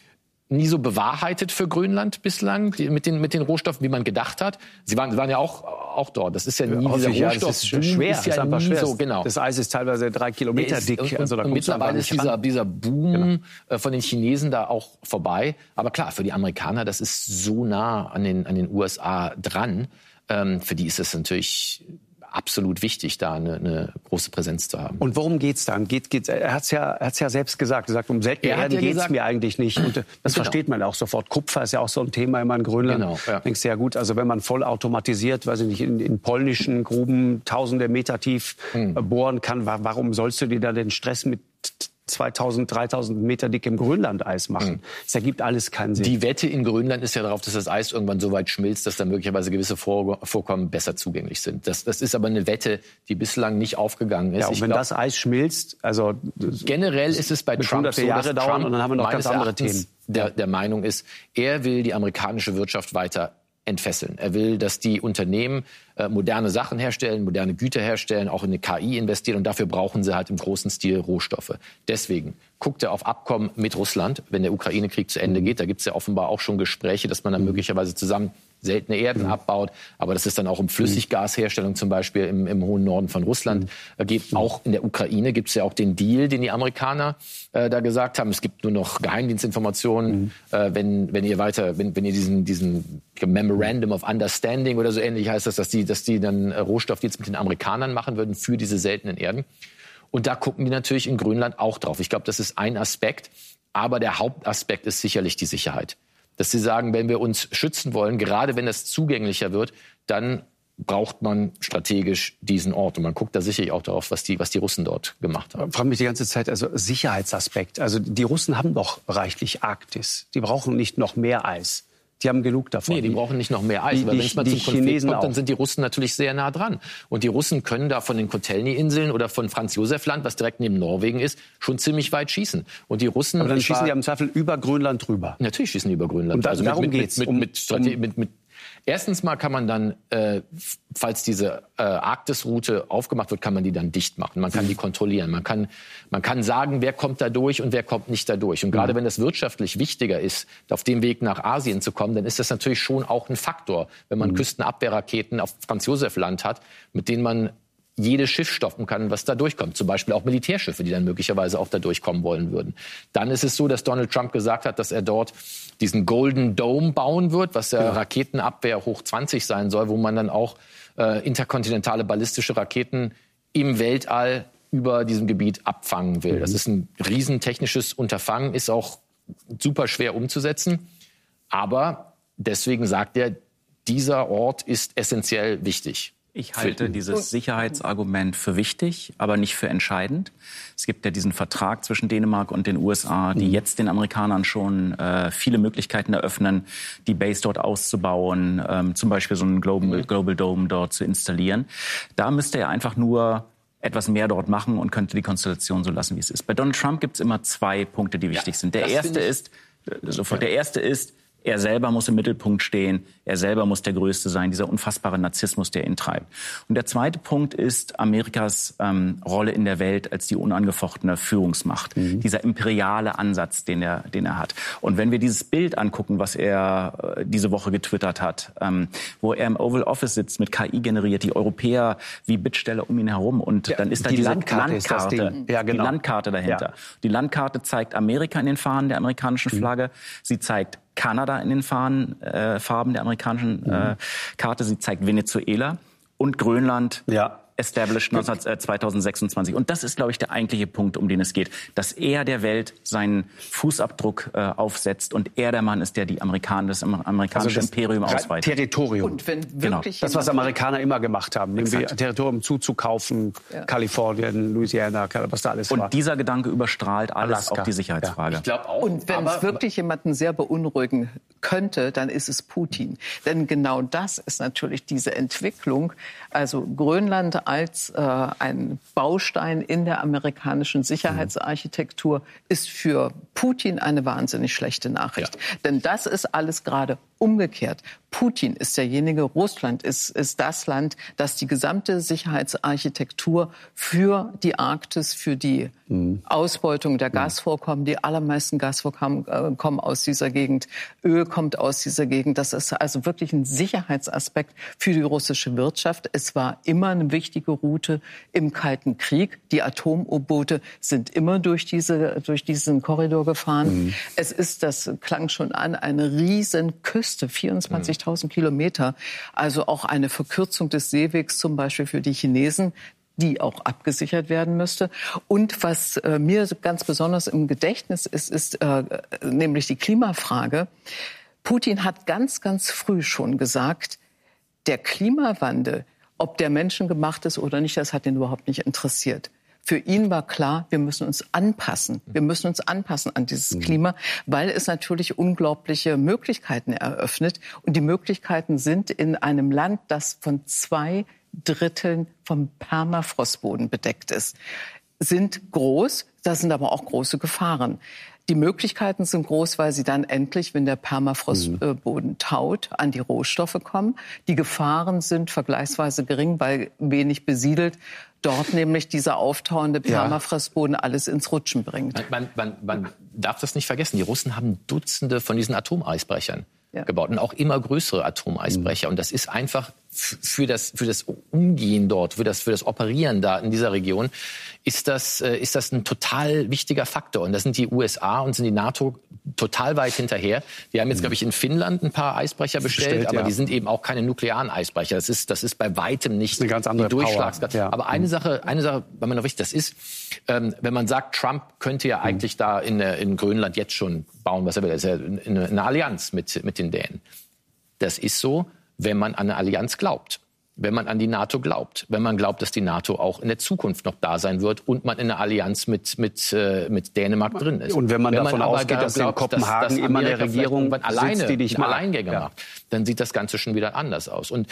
bewahrheitet für Grönland bislang mit den Rohstoffen, wie man gedacht hat. Sie waren ja auch dort. Das ist ja nie dieser Rohstoff. Das ist schwer. Ist ja nie so, genau. Das Eis ist teilweise 3 Kilometer dick. Und mittlerweile ist dieser Boom von den Chinesen da auch vorbei. Aber klar, für die Amerikaner, das ist so nah an den USA dran. Für die ist es natürlich absolut wichtig, da eine große Präsenz zu haben. Und worum geht's dann? Er hat's ja selbst gesagt. Er sagt, um seltene Erden geht's mir eigentlich nicht. Und das versteht man auch sofort. Kupfer ist ja auch so ein Thema immer in Grönland. Genau, ja. Denkst du ja gut, also wenn man voll automatisiert, weiß ich nicht, in polnischen Gruben tausende Meter tief bohren kann, warum sollst du dir da den Stress mit 2000, 3000 Meter dickem Grönlandeis machen? Das ergibt alles keinen Sinn. Die Wette in Grönland ist ja darauf, dass das Eis irgendwann so weit schmilzt, dass dann möglicherweise gewisse Vorkommen besser zugänglich sind. Das ist aber eine Wette, die bislang nicht aufgegangen ist. Ja, und wenn das Eis schmilzt, also generell ist es bei Trump so, dass Jahre dauern und dann haben wir noch ganz andere Themen. Der Meinung ist, er will die amerikanische Wirtschaft weiter entfesseln. Er will, dass die Unternehmen moderne Sachen herstellen, moderne Güter herstellen, auch in eine KI investieren und dafür brauchen sie halt im großen Stil Rohstoffe. Deswegen guckt er auf Abkommen mit Russland, wenn der Ukraine-Krieg zu Ende geht. Da gibt es ja offenbar auch schon Gespräche, dass man dann möglicherweise zusammen seltene Erden abbaut, aber dass es dann auch um Flüssiggasherstellung zum Beispiel im hohen Norden von Russland geht. Auch in der Ukraine gibt es ja auch den Deal, den die Amerikaner da gesagt haben. Es gibt nur noch Geheimdienstinformationen, wenn ihr diesen Memorandum of Understanding oder so ähnlich heißt das, dass die dann Rohstoffdeals mit den Amerikanern machen würden für diese seltenen Erden. Und da gucken die natürlich in Grönland auch drauf. Ich glaube, das ist ein Aspekt, aber der Hauptaspekt ist sicherlich die Sicherheit. Dass sie sagen, wenn wir uns schützen wollen, gerade wenn das zugänglicher wird, dann braucht man strategisch diesen Ort. Und man guckt da sicherlich auch darauf, was die Russen dort gemacht haben. Ich frage mich die ganze Zeit, also Sicherheitsaspekt. Also die Russen haben doch reichlich Arktis. Die brauchen nicht noch mehr Eis. Die haben genug davon. Nee, die brauchen nicht noch mehr Eis. Aber wenn es mal zum Konflikt kommt, dann sind die Russen natürlich sehr nah dran. Und die Russen können da von den Kotelny-Inseln oder von Franz-Josef-Land, was direkt neben Norwegen ist, schon ziemlich weit schießen. Und die Russen... Aber dann schießen die im Zweifel über Grönland drüber. Natürlich schießen die über Grönland. Und darum geht's. Erstens mal kann man dann, falls diese Arktisroute aufgemacht wird, kann man die dann dicht machen. Man kann die kontrollieren. Man kann sagen, wer kommt da durch und wer kommt nicht da durch. Und gerade wenn das wirtschaftlich wichtiger ist, auf dem Weg nach Asien zu kommen, dann ist das natürlich schon auch ein Faktor, wenn man Küstenabwehrraketen auf Franz-Josef-Land hat, mit denen man jedes Schiff stoppen kann, was da durchkommt. Zum Beispiel auch Militärschiffe, die dann möglicherweise auch da durchkommen wollen würden. Dann ist es so, dass Donald Trump gesagt hat, dass er dort diesen Golden Dome bauen wird, was ja Raketenabwehr hoch 20 sein soll, wo man dann auch interkontinentale ballistische Raketen im Weltall über diesem Gebiet abfangen will. Das ist ein riesentechnisches Unterfangen, ist auch super schwer umzusetzen. Aber deswegen sagt er, dieser Ort ist essentiell wichtig. Ich halte dieses Sicherheitsargument für wichtig, aber nicht für entscheidend. Es gibt ja diesen Vertrag zwischen Dänemark und den USA, die jetzt den Amerikanern schon viele Möglichkeiten eröffnen, die Base dort auszubauen, zum Beispiel so einen Global Dome dort zu installieren. Da müsste er einfach nur etwas mehr dort machen und könnte die Konstellation so lassen, wie es ist. Bei Donald Trump gibt es immer 2 Punkte, die wichtig sind. Der erste ist, er selber muss im Mittelpunkt stehen. Er selber muss der Größte sein, dieser unfassbare Narzissmus, der ihn treibt. Und der zweite Punkt ist Amerikas Rolle in der Welt als die unangefochtene Führungsmacht. Dieser imperiale Ansatz, den er hat. Und wenn wir dieses Bild angucken, was er diese Woche getwittert hat, wo er im Oval Office sitzt, mit KI generiert, die Europäer wie Bittsteller um ihn herum. Und dann ist da diese Landkarte dahinter. Ja. Die Landkarte zeigt Amerika in den Fahnen der amerikanischen Flagge. Sie zeigt Kanada in den Farben der amerikanischen Karte. Sie zeigt Venezuela. und Grönland established 2026. Und das ist, glaube ich, der eigentliche Punkt, um den es geht. Dass er der Welt seinen Fußabdruck aufsetzt und er der Mann ist, der das amerikanische Imperium ausweitet. Territorium. Und wenn wirklich das, was Amerikaner immer gemacht haben, nämlich Territorium zuzukaufen, Kalifornien, Louisiana, was da alles war. Und dieser Gedanke überstrahlt alles, Alaska. auch die Sicherheitsfrage. Ich glaube auch. Und wenn es wirklich jemanden sehr beunruhigen könnte, dann ist es Putin. Denn genau das ist natürlich diese Entwicklung. Also Grönland als ein Baustein in der amerikanischen Sicherheitsarchitektur ist für Putin eine wahnsinnig schlechte Nachricht. Denn das ist alles gerade umgekehrt. Putin ist derjenige, Russland ist das Land, das die gesamte Sicherheitsarchitektur für die Arktis, für die Ausbeutung der Gasvorkommen, die allermeisten Gasvorkommen kommen aus dieser Gegend, Öl kommt aus dieser Gegend. Das ist also wirklich ein Sicherheitsaspekt für die russische Wirtschaft. Es war immer eine wichtige Route im Kalten Krieg. Die Atom-U-Boote sind immer durch diesen Korridor gefahren. Es ist, das klang schon an, eine riesen Küste, 24.000 Kilometer. Also auch eine Verkürzung des Seewegs zum Beispiel für die Chinesen, die auch abgesichert werden müsste. Und was mir ganz besonders im Gedächtnis ist nämlich die Klimafrage. Putin hat ganz, ganz früh schon gesagt, der Klimawandel, ob der menschengemacht ist oder nicht, das hat ihn überhaupt nicht interessiert. Für ihn war klar, wir müssen uns anpassen. Wir müssen uns anpassen an dieses Klima, weil es natürlich unglaubliche Möglichkeiten eröffnet. Und die Möglichkeiten sind in einem Land, das von 2/3 vom Permafrostboden bedeckt ist, sind groß. Da sind aber auch große Gefahren. Die Möglichkeiten sind groß, weil sie dann endlich, wenn der Permafrostboden taut, an die Rohstoffe kommen. Die Gefahren sind vergleichsweise gering, weil wenig besiedelt. Dort nämlich dieser auftauende Permafrostboden alles ins Rutschen bringt. Man darf das nicht vergessen. Die Russen haben Dutzende von diesen Atomeisbrechern gebaut und auch immer größere Atomeisbrecher. Und das ist einfach für das Umgehen dort, für das Operieren da in dieser Region, ist das ein total wichtiger Faktor. Und da sind die USA und sind die NATO total weit hinterher. Die haben jetzt, glaube ich, in Finnland ein paar Eisbrecher bestellt, aber die sind eben auch keine nuklearen Eisbrecher. Das ist bei weitem nicht eine ganz andere die Durchschlagskraft. Aber eine Sache, weil man noch wichtig, das ist, wenn man sagt, Trump könnte ja eigentlich da in Grönland jetzt schon bauen, was er will. Das ist ja eine Allianz mit den Dänen. Das ist so, wenn man an eine Allianz glaubt, wenn man an die NATO glaubt, wenn man glaubt, dass die NATO auch in der Zukunft noch da sein wird und man in einer Allianz mit Dänemark drin ist. Und wenn man davon ausgeht, dass in Kopenhagen immer eine Regierung sitzt, die dich Alleingänger macht, dann sieht das Ganze schon wieder anders aus. Und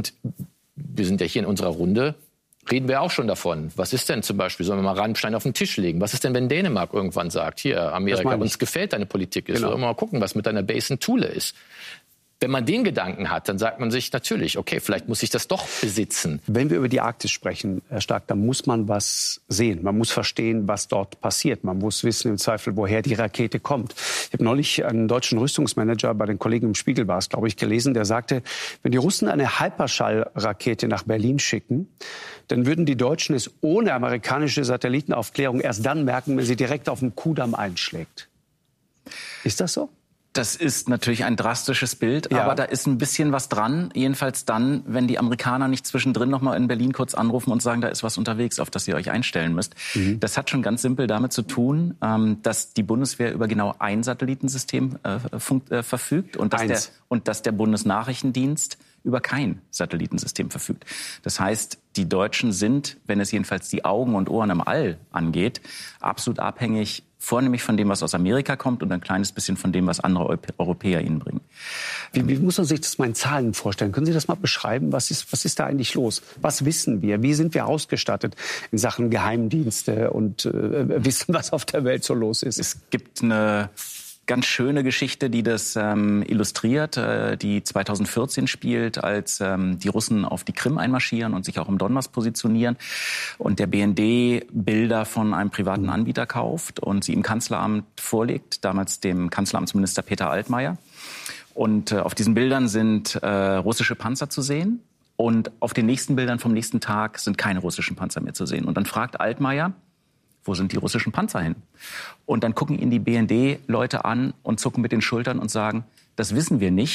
wir sind ja hier in unserer Runde, reden wir auch schon davon. Was ist denn zum Beispiel, sollen wir mal Rammstein auf den Tisch legen? Was ist denn, wenn Dänemark irgendwann sagt, hier, Amerika, uns gefällt deine Politik, sollen wir mal gucken, was mit deiner Base in Thule ist? Wenn man den Gedanken hat, dann sagt man sich natürlich, okay, vielleicht muss ich das doch besitzen. Wenn wir über die Arktis sprechen, Herr Stark, dann muss man was sehen. Man muss verstehen, was dort passiert. Man muss wissen im Zweifel, woher die Rakete kommt. Ich habe neulich einen deutschen Rüstungsmanager, bei den Kollegen im Spiegel war es, glaube ich, gelesen, der sagte, wenn die Russen eine Hyperschallrakete nach Berlin schicken, dann würden die Deutschen es ohne amerikanische Satellitenaufklärung erst dann merken, wenn sie direkt auf dem Kudamm einschlägt. Ist das so? Das ist natürlich ein drastisches Bild, aber da ist ein bisschen was dran. Jedenfalls dann, wenn die Amerikaner nicht zwischendrin noch mal in Berlin kurz anrufen und sagen, da ist was unterwegs, auf das ihr euch einstellen müsst. Das hat schon ganz simpel damit zu tun, dass die Bundeswehr über genau ein Satellitensystem verfügt und dass der Bundesnachrichtendienst über kein Satellitensystem verfügt. Das heißt, die Deutschen sind, wenn es jedenfalls die Augen und Ohren im All angeht, absolut abhängig vornehmlich von dem, was aus Amerika kommt und ein kleines bisschen von dem, was andere Europäer ihnen bringen. Wie muss man sich das mal in Zahlen vorstellen? Können Sie das mal beschreiben? Was ist da eigentlich los? Was wissen wir? Wie sind wir ausgestattet in Sachen Geheimdienste und wissen, was auf der Welt so los ist? Es gibt eine ganz schöne Geschichte, die das illustriert, die 2014 spielt, als die Russen auf die Krim einmarschieren und sich auch im Donbass positionieren und der BND Bilder von einem privaten Anbieter kauft und sie im Kanzleramt vorlegt, damals dem Kanzleramtsminister Peter Altmaier. Und auf diesen Bildern sind russische Panzer zu sehen und auf den nächsten Bildern vom nächsten Tag sind keine russischen Panzer mehr zu sehen. Und dann fragt Altmaier, wo sind die russischen Panzer hin? Und dann gucken ihn die BND-Leute an und zucken mit den Schultern und sagen, das wissen wir nicht,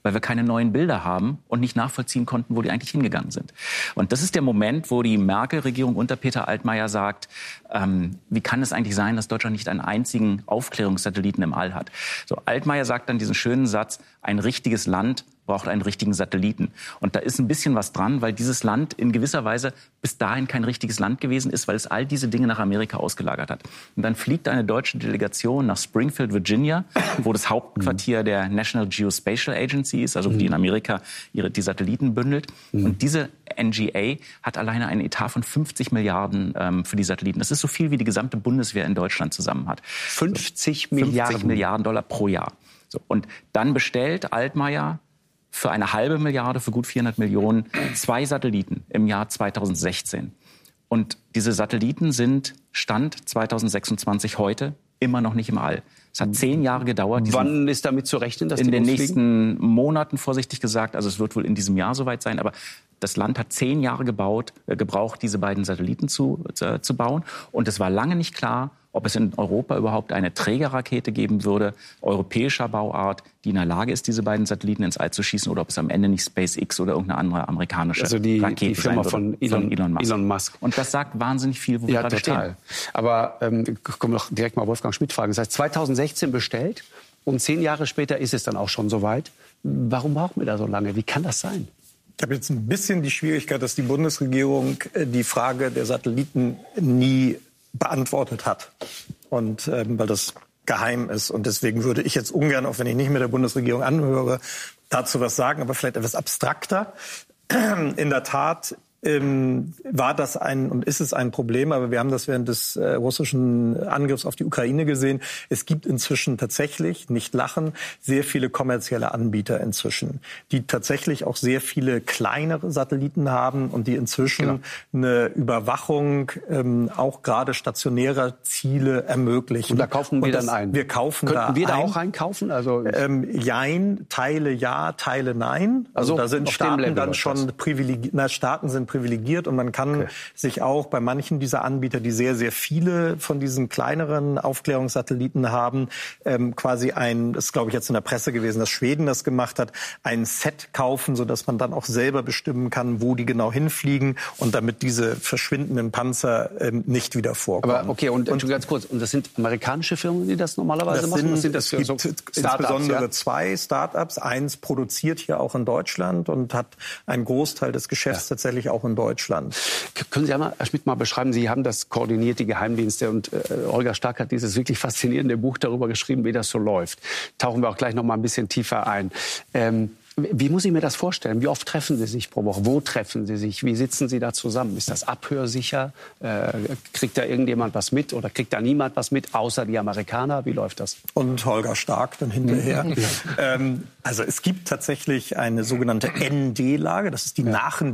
weil wir keine neuen Bilder haben und nicht nachvollziehen konnten, wo die eigentlich hingegangen sind. Und das ist der Moment, wo die Merkel-Regierung unter Peter Altmaier sagt, wie kann es eigentlich sein, dass Deutschland nicht einen einzigen Aufklärungssatelliten im All hat? So, Altmaier sagt dann diesen schönen Satz, ein richtiges Land braucht einen richtigen Satelliten. Und da ist ein bisschen was dran, weil dieses Land in gewisser Weise bis dahin kein richtiges Land gewesen ist, weil es all diese Dinge nach Amerika ausgelagert hat. Und dann fliegt eine deutsche Delegation nach Springfield, Virginia, wo das Hauptquartier der National Geospatial Agency ist, also die in Amerika die Satelliten bündelt. Und diese NGA hat alleine einen Etat von 50 Milliarden für die Satelliten. Das ist so viel, wie die gesamte Bundeswehr in Deutschland zusammen hat. 50 Milliarden? 50 Milliarden Dollar pro Jahr. So, und dann bestellt Altmaier für eine halbe Milliarde, für gut 400 Millionen, 2 Satelliten im Jahr 2016. Und diese Satelliten sind Stand 2026 heute immer noch nicht im All. Es hat 10 Jahre gedauert. Wann ist damit zu rechnen, dass die in den losfliegen? nächsten Monaten, vorsichtig gesagt. Also es wird wohl in diesem Jahr soweit sein. Aber das Land hat 10 Jahre gebraucht, diese beiden Satelliten zu bauen. Und es war lange nicht klar, ob es in Europa überhaupt eine Trägerrakete geben würde, europäischer Bauart, die in der Lage ist, diese beiden Satelliten ins All zu schießen, oder ob es am Ende nicht SpaceX oder irgendeine andere amerikanische Rakete die Firma sein würde, von Elon Musk. Und das sagt wahnsinnig viel, wo wir gerade stehen. Aber ich komme noch direkt mal Wolfgang Schmidt fragen. Das heißt, 2016 bestellt und 10 Jahre später ist es dann auch schon soweit. Warum brauchen wir da so lange? Wie kann das sein? Ich habe jetzt ein bisschen die Schwierigkeit, dass die Bundesregierung die Frage der Satelliten nie beantwortet hat. Und weil das geheim ist. Und deswegen würde ich jetzt ungern, auch wenn ich nicht mit der Bundesregierung anhöre, dazu was sagen, aber vielleicht etwas abstrakter. In der Tat war das und ist es ein Problem, aber wir haben das während des russischen Angriffs auf die Ukraine gesehen. Es gibt inzwischen tatsächlich, nicht lachen, sehr viele kommerzielle Anbieter inzwischen, die tatsächlich auch sehr viele kleinere Satelliten haben und die inzwischen eine Überwachung auch gerade stationärer Ziele ermöglichen. Und da kaufen wir dann ein? Wir kaufen Könnten wir da ein. auch reinkaufen? Also Jein, Teile ja, Teile nein. Also da sind Staaten dann schon privilegiert. Staaten sind privilegiert und man kann sich auch bei manchen dieser Anbieter, die sehr, sehr viele von diesen kleineren Aufklärungssatelliten haben, quasi das ist glaube ich jetzt in der Presse gewesen, dass Schweden das gemacht hat, ein Set kaufen, sodass man dann auch selber bestimmen kann, wo die genau hinfliegen und damit diese verschwindenden Panzer nicht wieder vorkommen. Aber okay, und ganz kurz, und das sind amerikanische Firmen, die das normalerweise machen? Es gibt insbesondere 2 Start-ups. Eins produziert hier auch in Deutschland und hat einen Großteil des Geschäfts tatsächlich auch in Deutschland. Können Sie einmal, Herr Schmidt, mal beschreiben, Sie haben das koordiniert, die Geheimdienste, und Holger Stark hat dieses wirklich faszinierende Buch darüber geschrieben, wie das so läuft. Tauchen wir auch gleich noch mal ein bisschen tiefer ein. Wie muss ich mir das vorstellen? Wie oft treffen Sie sich pro Woche? Wo treffen Sie sich? Wie sitzen Sie da zusammen? Ist das abhörsicher? Kriegt da irgendjemand was mit oder kriegt da niemand was mit, außer die Amerikaner? Wie läuft das? Und Holger Stark dann hinterher. Also es gibt tatsächlich eine sogenannte ND-Lage. Das ist die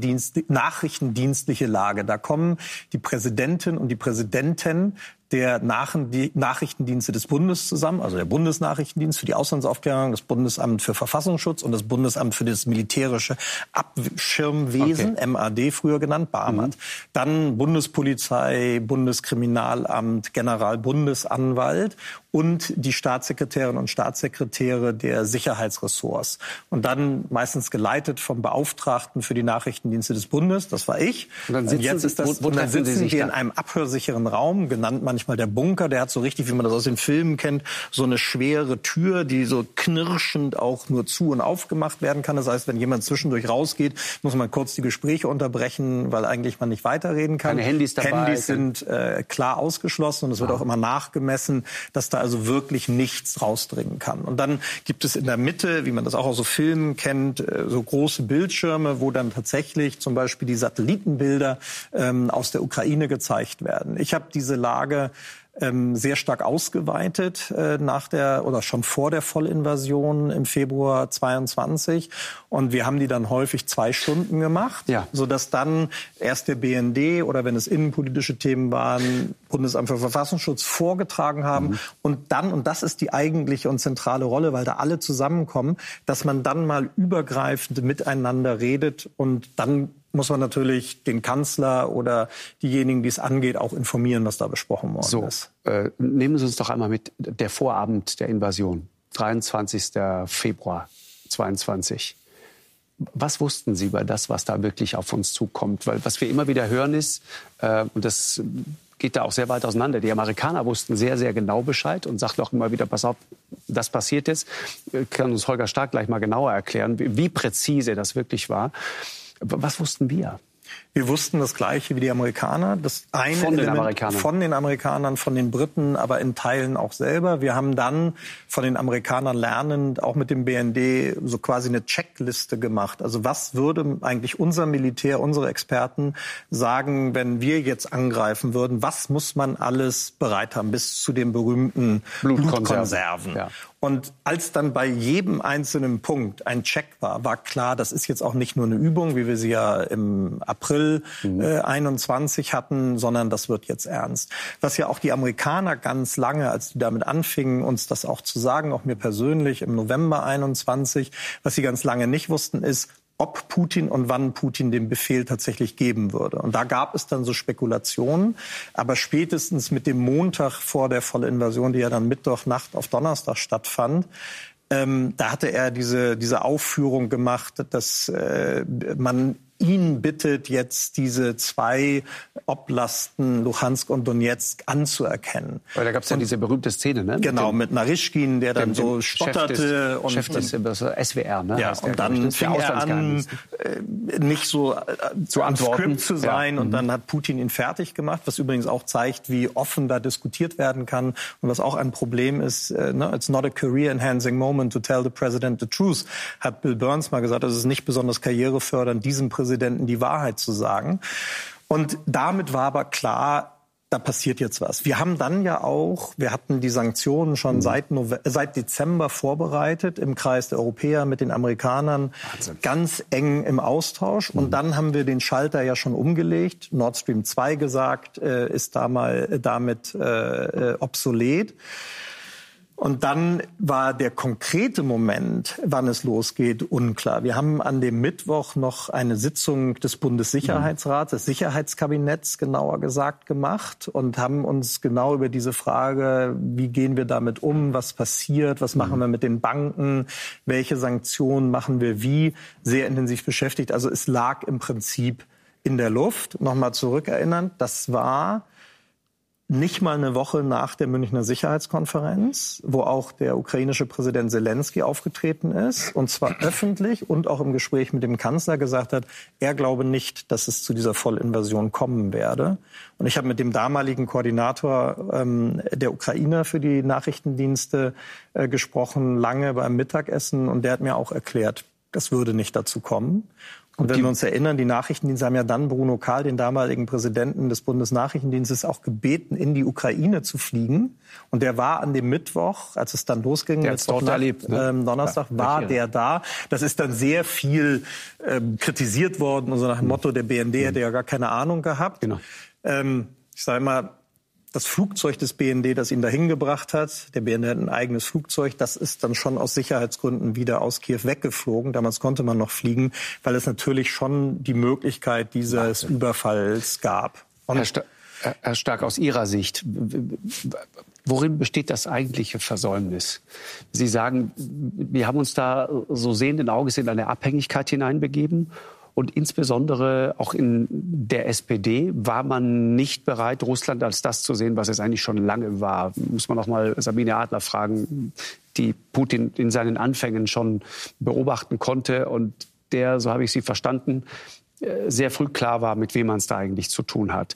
nachrichtendienstliche Lage. Da kommen die Präsidentin und die Präsidenten der Nachrichtendienste des Bundes zusammen, also der Bundesnachrichtendienst für die Auslandsaufklärung, das Bundesamt für Verfassungsschutz und das Bundesamt für das militärische Abschirmwesen, MAD früher genannt, BAMAT. Dann Bundespolizei, Bundeskriminalamt, Generalbundesanwalt und die Staatssekretärinnen und Staatssekretäre der Sicherheitsressorts. Und dann meistens geleitet vom Beauftragten für die Nachrichtendienste des Bundes, das war ich. Und dann sitzen wir in einem abhörsicheren Raum, genannt manchmal der Bunker. Der hat so richtig, wie man das aus den Filmen kennt, so eine schwere Tür, die so knirschend auch nur zu- und aufgemacht werden kann. Das heißt, wenn jemand zwischendurch rausgeht, muss man kurz die Gespräche unterbrechen, weil eigentlich man nicht weiterreden kann. Keine Handys dabei. Handys sind klar ausgeschlossen und es wird auch immer nachgemessen, dass da also wirklich nichts rausdringen kann. Und dann gibt es in der Mitte, wie man das auch aus so Filmen kennt, so große Bildschirme, wo dann tatsächlich zum Beispiel die Satellitenbilder aus der Ukraine gezeigt werden. Ich habe diese Lage sehr stark ausgeweitet schon vor der Vollinvasion im Februar 22. Und wir haben die dann häufig 2 Stunden gemacht, sodass dann erst der BND oder wenn es innenpolitische Themen waren, Bundesamt für Verfassungsschutz vorgetragen haben und dann, und das ist die eigentliche und zentrale Rolle, weil da alle zusammenkommen, dass man dann mal übergreifend miteinander redet und dann muss man natürlich den Kanzler oder diejenigen, die es angeht, auch informieren, was da besprochen worden ist. Nehmen Sie uns doch einmal mit, der Vorabend der Invasion, 23. Februar 2022. Was wussten Sie über das, was da wirklich auf uns zukommt? Weil was wir immer wieder hören ist, und das geht da auch sehr weit auseinander, die Amerikaner wussten sehr, sehr genau Bescheid und sagten auch immer wieder, pass auf, das passiert jetzt. Kann uns Holger Stark gleich mal genauer erklären, wie präzise das wirklich war. Was wussten wir? Wir wussten das Gleiche wie die Amerikaner. Das eine von den Amerikanern, von den Briten, aber in Teilen auch selber. Wir haben dann von den Amerikanern lernend auch mit dem BND so quasi eine Checkliste gemacht. Also was würde eigentlich unser Militär, unsere Experten sagen, wenn wir jetzt angreifen würden? Was muss man alles bereit haben bis zu den berühmten Blutkonserven? Ja. Und als dann bei jedem einzelnen Punkt ein Check war klar, das ist jetzt auch nicht nur eine Übung, wie wir sie ja im April 21 hatten, sondern das wird jetzt ernst. Was ja auch die Amerikaner ganz lange, als die damit anfingen, uns das auch zu sagen, auch mir persönlich im November 21, was sie ganz lange nicht wussten, ist, ob Putin und wann Putin den Befehl tatsächlich geben würde. Und da gab es dann so Spekulationen. Aber spätestens mit dem Montag vor der Vollinvasion, die ja dann Mittwochnacht auf Donnerstag stattfand, da hatte er diese Aufführung gemacht, dass man ihn bittet, jetzt diese 2 Oblasten Luhansk und Donetsk anzuerkennen. Weil da gab es ja diese berühmte Szene, ne? Genau, mit Narischkin, der dann so stotterte. Chef des SWR, ne? Ja, und dann fing er an, nicht so zu antworten, zu sein. Ja. Und dann hat Putin ihn fertig gemacht, was übrigens auch zeigt, wie offen da diskutiert werden kann. Und was auch ein Problem ist, it's not a career-enhancing moment to tell the president the truth, hat Bill Burns mal gesagt. Das ist nicht besonders karrierefördernd, diesem Präsidenten die Wahrheit zu sagen. Und damit war aber klar, da passiert jetzt was. Wir haben dann ja auch, wir hatten die Sanktionen schon seit Dezember vorbereitet, im Kreis der Europäer mit den Amerikanern, ganz eng im Austausch. Und dann haben wir den Schalter ja schon umgelegt. Nord Stream 2 gesagt, ist damit obsolet. Und dann war der konkrete Moment, wann es losgeht, unklar. Wir haben an dem Mittwoch noch eine Sitzung des Bundessicherheitsrats, des Sicherheitskabinetts genauer gesagt, gemacht und haben uns genau über diese Frage, wie gehen wir damit um, was passiert, was machen wir mit den Banken, welche Sanktionen machen wir wie, sehr intensiv beschäftigt. Also es lag im Prinzip in der Luft. Nochmal zurückerinnern, das war nicht mal eine Woche nach der Münchner Sicherheitskonferenz, wo auch der ukrainische Präsident Zelensky aufgetreten ist, und zwar öffentlich und auch im Gespräch mit dem Kanzler gesagt hat, er glaube nicht, dass es zu dieser Vollinvasion kommen werde. Und ich habe mit dem damaligen Koordinator der Ukraine für die Nachrichtendienste gesprochen, lange beim Mittagessen, und der hat mir auch erklärt, das würde nicht dazu kommen. Und wenn wir uns erinnern, die Nachrichtendienste haben ja dann Bruno Kahl, den damaligen Präsidenten des Bundesnachrichtendienstes, auch gebeten, in die Ukraine zu fliegen. Und der war an dem Mittwoch, als es dann losging, Donnerstag, war der da. Das ist dann sehr viel kritisiert worden, und so nach dem Motto, der BND hätte ja gar keine Ahnung gehabt. Genau. Ich sage mal, das Flugzeug des BND, das ihn dahin gebracht hat, der BND hat ein eigenes Flugzeug, das ist dann schon aus Sicherheitsgründen wieder aus Kiew weggeflogen. Damals konnte man noch fliegen, weil es natürlich schon die Möglichkeit dieses Überfalls gab. Und Herr Stark, aus Ihrer Sicht, worin besteht das eigentliche Versäumnis? Sie sagen, wir haben uns da so sehenden Auges in eine Abhängigkeit hineinbegeben. Und insbesondere auch in der SPD war man nicht bereit, Russland als das zu sehen, was es eigentlich schon lange war. Muss man auch mal Sabine Adler fragen, die Putin in seinen Anfängen schon beobachten konnte und der, so habe ich sie verstanden, sehr früh klar war, mit wem man es da eigentlich zu tun hat.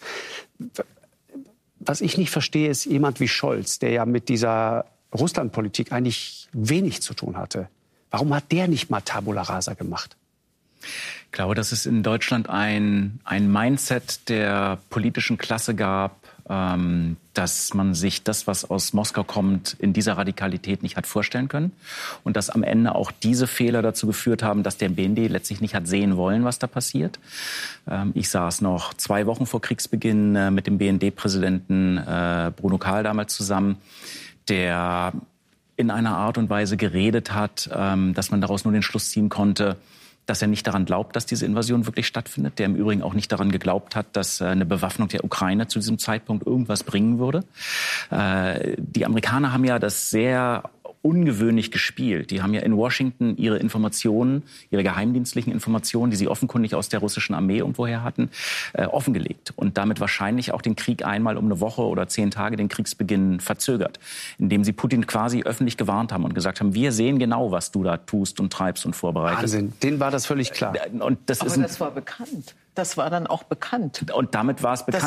Was ich nicht verstehe, ist jemand wie Scholz, der ja mit dieser Russlandpolitik eigentlich wenig zu tun hatte. Warum hat der nicht mal Tabula Rasa gemacht? Ich glaube, dass es in Deutschland ein Mindset der politischen Klasse gab, dass man sich das, was aus Moskau kommt, in dieser Radikalität nicht hat vorstellen können. Und dass am Ende auch diese Fehler dazu geführt haben, dass der BND letztlich nicht hat sehen wollen, was da passiert. Ich saß noch 2 Wochen vor Kriegsbeginn mit dem BND-Präsidenten Bruno Kahl damals zusammen, der in einer Art und Weise geredet hat, dass man daraus nur den Schluss ziehen konnte, dass er nicht daran glaubt, dass diese Invasion wirklich stattfindet, der im Übrigen auch nicht daran geglaubt hat, dass eine Bewaffnung der Ukraine zu diesem Zeitpunkt irgendwas bringen würde. Die Amerikaner haben ja das sehr ungewöhnlich gespielt. Die haben ja in Washington ihre Informationen, ihre geheimdienstlichen Informationen, die sie offenkundig aus der russischen Armee irgendwoher hatten, offengelegt. Und damit wahrscheinlich auch den Krieg einmal um eine Woche oder 10 Tage, den Kriegsbeginn, verzögert. Indem sie Putin quasi öffentlich gewarnt haben und gesagt haben, wir sehen genau, was du da tust und treibst und vorbereitest. Wahnsinn, denen war das völlig klar. Und das war bekannt. Das war dann auch bekannt. Und damit war es bekannt.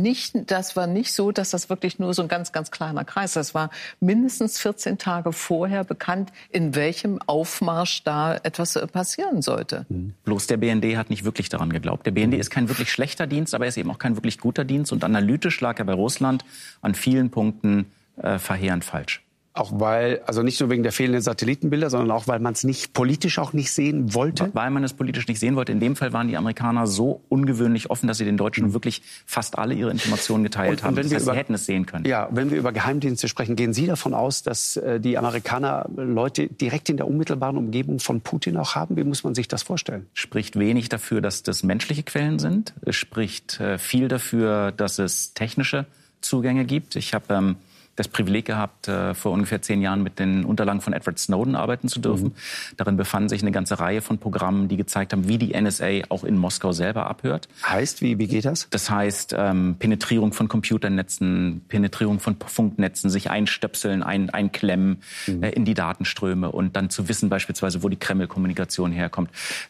Das war nicht so, dass das wirklich nur so ein ganz, ganz kleiner Kreis. Das war mindestens 14 Tage vorher bekannt, in welchem Aufmarsch da etwas passieren sollte. Bloß der BND hat nicht wirklich daran geglaubt. Der BND ist kein wirklich schlechter Dienst, aber er ist eben auch kein wirklich guter Dienst. Und analytisch lag er bei Russland an vielen Punkten verheerend falsch. Auch weil, also nicht nur wegen der fehlenden Satellitenbilder, sondern auch, weil man es nicht politisch auch nicht sehen wollte? Weil man es politisch nicht sehen wollte. In dem Fall waren die Amerikaner so ungewöhnlich offen, dass sie den Deutschen wirklich fast alle ihre Informationen geteilt haben. Das heißt, sie hätten es sehen können. Ja, wenn wir über Geheimdienste sprechen, gehen Sie davon aus, dass die Amerikaner Leute direkt in der unmittelbaren Umgebung von Putin auch haben? Wie muss man sich das vorstellen? Spricht wenig dafür, dass das menschliche Quellen sind. Es spricht viel dafür, dass es technische Zugänge gibt. Ich habe das Privileg gehabt, vor ungefähr 10 Jahren mit den Unterlagen von Edward Snowden arbeiten zu dürfen. Darin befanden sich eine ganze Reihe von Programmen, die gezeigt haben, wie die NSA auch in Moskau selber abhört. Heißt, wie geht das? Das heißt, Penetrierung von Computernetzen, Penetrierung von Funknetzen, sich einstöpseln, einklemmen in die Datenströme und dann zu wissen beispielsweise, wo die Kreml-Kommunikation herkommt.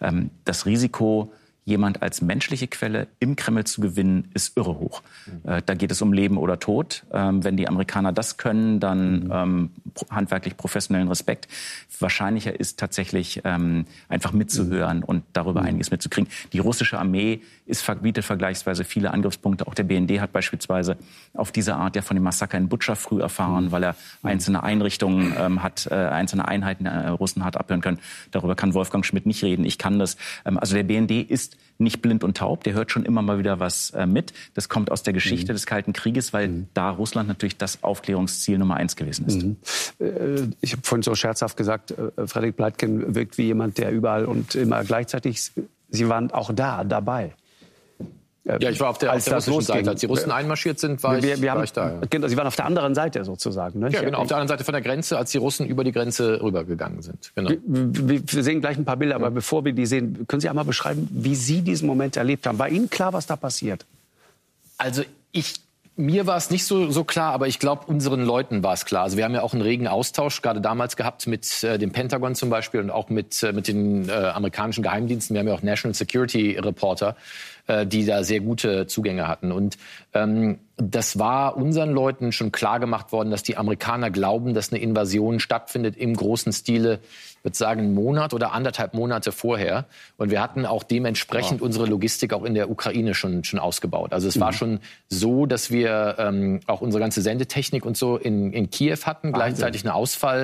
Das Risiko, jemand als menschliche Quelle im Kreml zu gewinnen, ist irre hoch. Da geht es um Leben oder Tod. Wenn die Amerikaner das können, dann handwerklich professionellen Respekt. Wahrscheinlicher ist tatsächlich einfach mitzuhören und darüber einiges mitzukriegen. Die russische Armee bietet vergleichsweise viele Angriffspunkte. Auch der BND hat beispielsweise auf diese Art ja von dem Massaker in Butscha früh erfahren, weil er einzelne Einrichtungen einzelne Einheiten der Russen hat abhören können. Darüber kann Wolfgang Schmidt nicht reden. Ich kann das. Also der BND ist nicht blind und taub, der hört schon immer mal wieder was mit. Das kommt aus der Geschichte des Kalten Krieges, weil da Russland natürlich das Aufklärungsziel Nummer 1 gewesen ist. Ich habe vorhin so scherzhaft gesagt, Frederik Pleitgen wirkt wie jemand, der überall und immer gleichzeitig, Sie waren auch dabei. Ja, ich war auf der russischen Seite. Als die Russen einmarschiert sind, war ich da. Ja. Genau, Sie waren auf der anderen Seite sozusagen. Ne? Ja, genau, auf der anderen Seite von der Grenze, als die Russen über die Grenze rübergegangen sind. Genau. Wir sehen gleich ein paar Bilder, aber bevor wir die sehen, können Sie einmal beschreiben, wie Sie diesen Moment erlebt haben? War Ihnen klar, was da passiert? Also mir war es nicht so klar, aber ich glaube, unseren Leuten war es klar. Also wir haben ja auch einen regen Austausch gerade damals gehabt mit dem Pentagon zum Beispiel und auch mit den amerikanischen Geheimdiensten. Wir haben ja auch National Security Reporter, die da sehr gute Zugänge hatten. Und das war unseren Leuten schon klar gemacht worden, dass die Amerikaner glauben, dass eine Invasion stattfindet im großen Stile, ich würde sagen, einen Monat oder 1,5 Monate vorher. Und wir hatten auch dementsprechend unsere Logistik auch in der Ukraine schon ausgebaut. Also es war schon so, dass wir auch unsere ganze Sendetechnik und so in Kiew hatten, gleichzeitig einen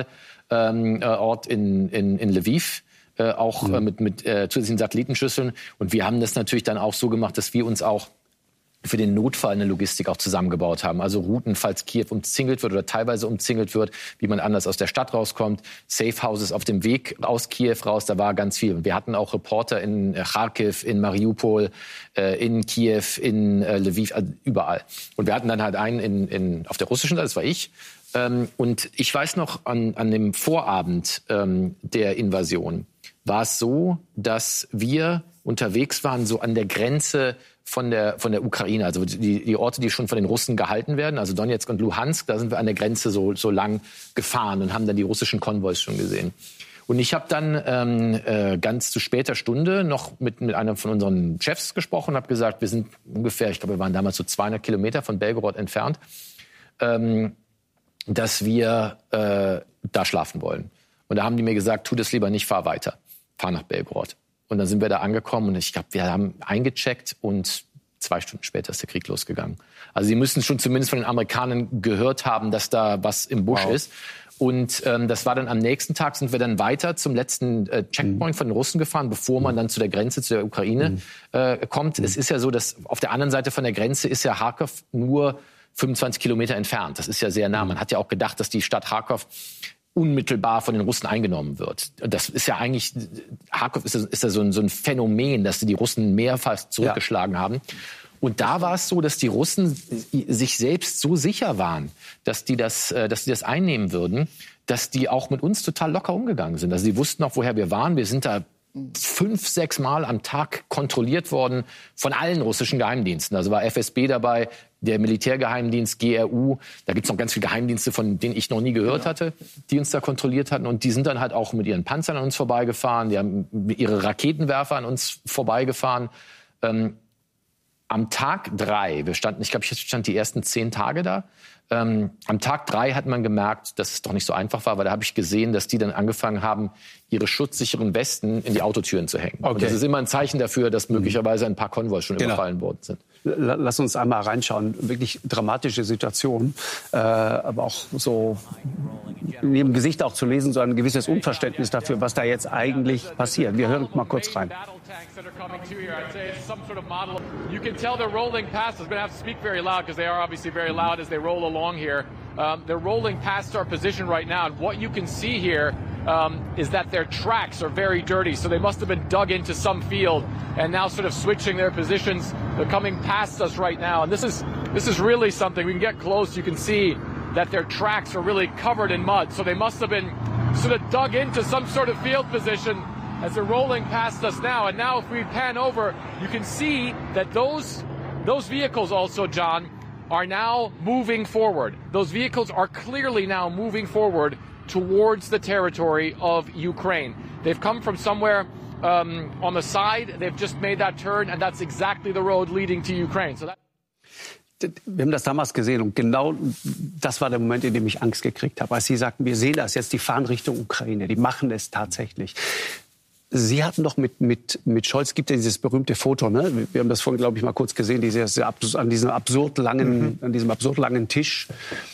Ausfallort in Lviv. Auch mit zusätzlichen Satellitenschüsseln. Und wir haben das natürlich dann auch so gemacht, dass wir uns auch für den Notfall eine Logistik auch zusammengebaut haben. Also Routen, falls Kiew umzingelt wird oder teilweise umzingelt wird, wie man anders aus der Stadt rauskommt. Safe Houses auf dem Weg aus Kiew raus, da war ganz viel. Und wir hatten auch Reporter in Kharkiv, in Mariupol, in Kiew, in Lviv, also überall. Und wir hatten dann halt einen auf der russischen Seite, das war ich. Und ich weiß noch, an dem Vorabend der Invasion war es so, dass wir unterwegs waren, so an der Grenze von der Ukraine, also die Orte, die schon von den Russen gehalten werden, also Donetsk und Luhansk, da sind wir an der Grenze so lang gefahren und haben dann die russischen Konvois schon gesehen. Und ich habe dann ganz zu später Stunde noch mit einem von unseren Chefs gesprochen und habe gesagt, wir sind ungefähr, ich glaube, wir waren damals so 200 Kilometer von Belgorod entfernt, dass wir da schlafen wollen. Und da haben die mir gesagt, tu das lieber nicht, fahr weiter. Fahr nach Belgorod. Und dann sind wir da angekommen und ich glaube, wir haben eingecheckt und 2 Stunden später ist der Krieg losgegangen. Also sie müssen schon zumindest von den Amerikanern gehört haben, dass da was im Busch ist. Und das war dann am nächsten Tag, sind wir dann weiter zum letzten Checkpoint von den Russen gefahren, bevor man dann zu der Grenze, zu der Ukraine kommt. Es ist ja so, dass auf der anderen Seite von der Grenze ist ja Kharkiv nur 25 Kilometer entfernt. Das ist ja sehr nah. Man hat ja auch gedacht, dass die Stadt Kharkiv unmittelbar von den Russen eingenommen wird. Das ist ja eigentlich, Kharkiv ist ja so ein Phänomen, dass die Russen mehrfach zurückgeschlagen haben. Und da war es so, dass die Russen sich selbst so sicher waren, dass die das einnehmen würden, dass die auch mit uns total locker umgegangen sind. Also die wussten auch, woher wir waren. Wir sind da 5, 6 Mal am Tag kontrolliert worden von allen russischen Geheimdiensten. Also war FSB dabei, der Militärgeheimdienst, GRU. Da gibt's noch ganz viele Geheimdienste, von denen ich noch nie gehört hatte, die uns da kontrolliert hatten. Und die sind dann halt auch mit ihren Panzern an uns vorbeigefahren. Die haben ihre Raketenwerfer an uns vorbeigefahren. Am Tag 3, ich stand die ersten 10 Tage da. Am Tag 3 hat man gemerkt, dass es doch nicht so einfach war, weil da habe ich gesehen, dass die dann angefangen haben, ihre schutzsicheren Westen in die Autotüren zu hängen. Okay. Und das ist immer ein Zeichen dafür, dass möglicherweise ein paar Konvois schon überfallen worden sind. Lass uns einmal reinschauen. Wirklich dramatische Situation, aber auch so in ihrem Gesicht auch zu lesen, so ein gewisses Unverständnis dafür, was da jetzt eigentlich passiert. Wir hören mal kurz rein. You can tell they're rolling past us. I'm going to have to speak very loud because they are obviously very loud as they roll along here. They're rolling past our position right now. And what you can see here is that their tracks are very dirty. So they must have been dug into some field and now sort of switching their positions. They're coming past us right now. And this is really something. We can get close. You can see that their tracks are really covered in mud. So they must have been sort of dug into some sort of field position as they're rolling past us now. And now if we pan over, you can see that those vehicles also, John, are now moving forward. Those vehicles are clearly now moving forward towards the territory of Ukraine. They've come from somewhere on the side. They've just made that turn, and that's exactly the road leading to Ukraine. So wir haben das damals gesehen und genau das war der Moment, in dem ich Angst gekriegt habe. Als Sie sagten, wir sehen das jetzt, die fahren Richtung Ukraine, die machen es tatsächlich. Sie hatten doch mit Scholz, gibt ja dieses berühmte Foto, ne? Wir haben das vorhin, glaube ich, mal kurz gesehen, an diesem absurd langen Tisch.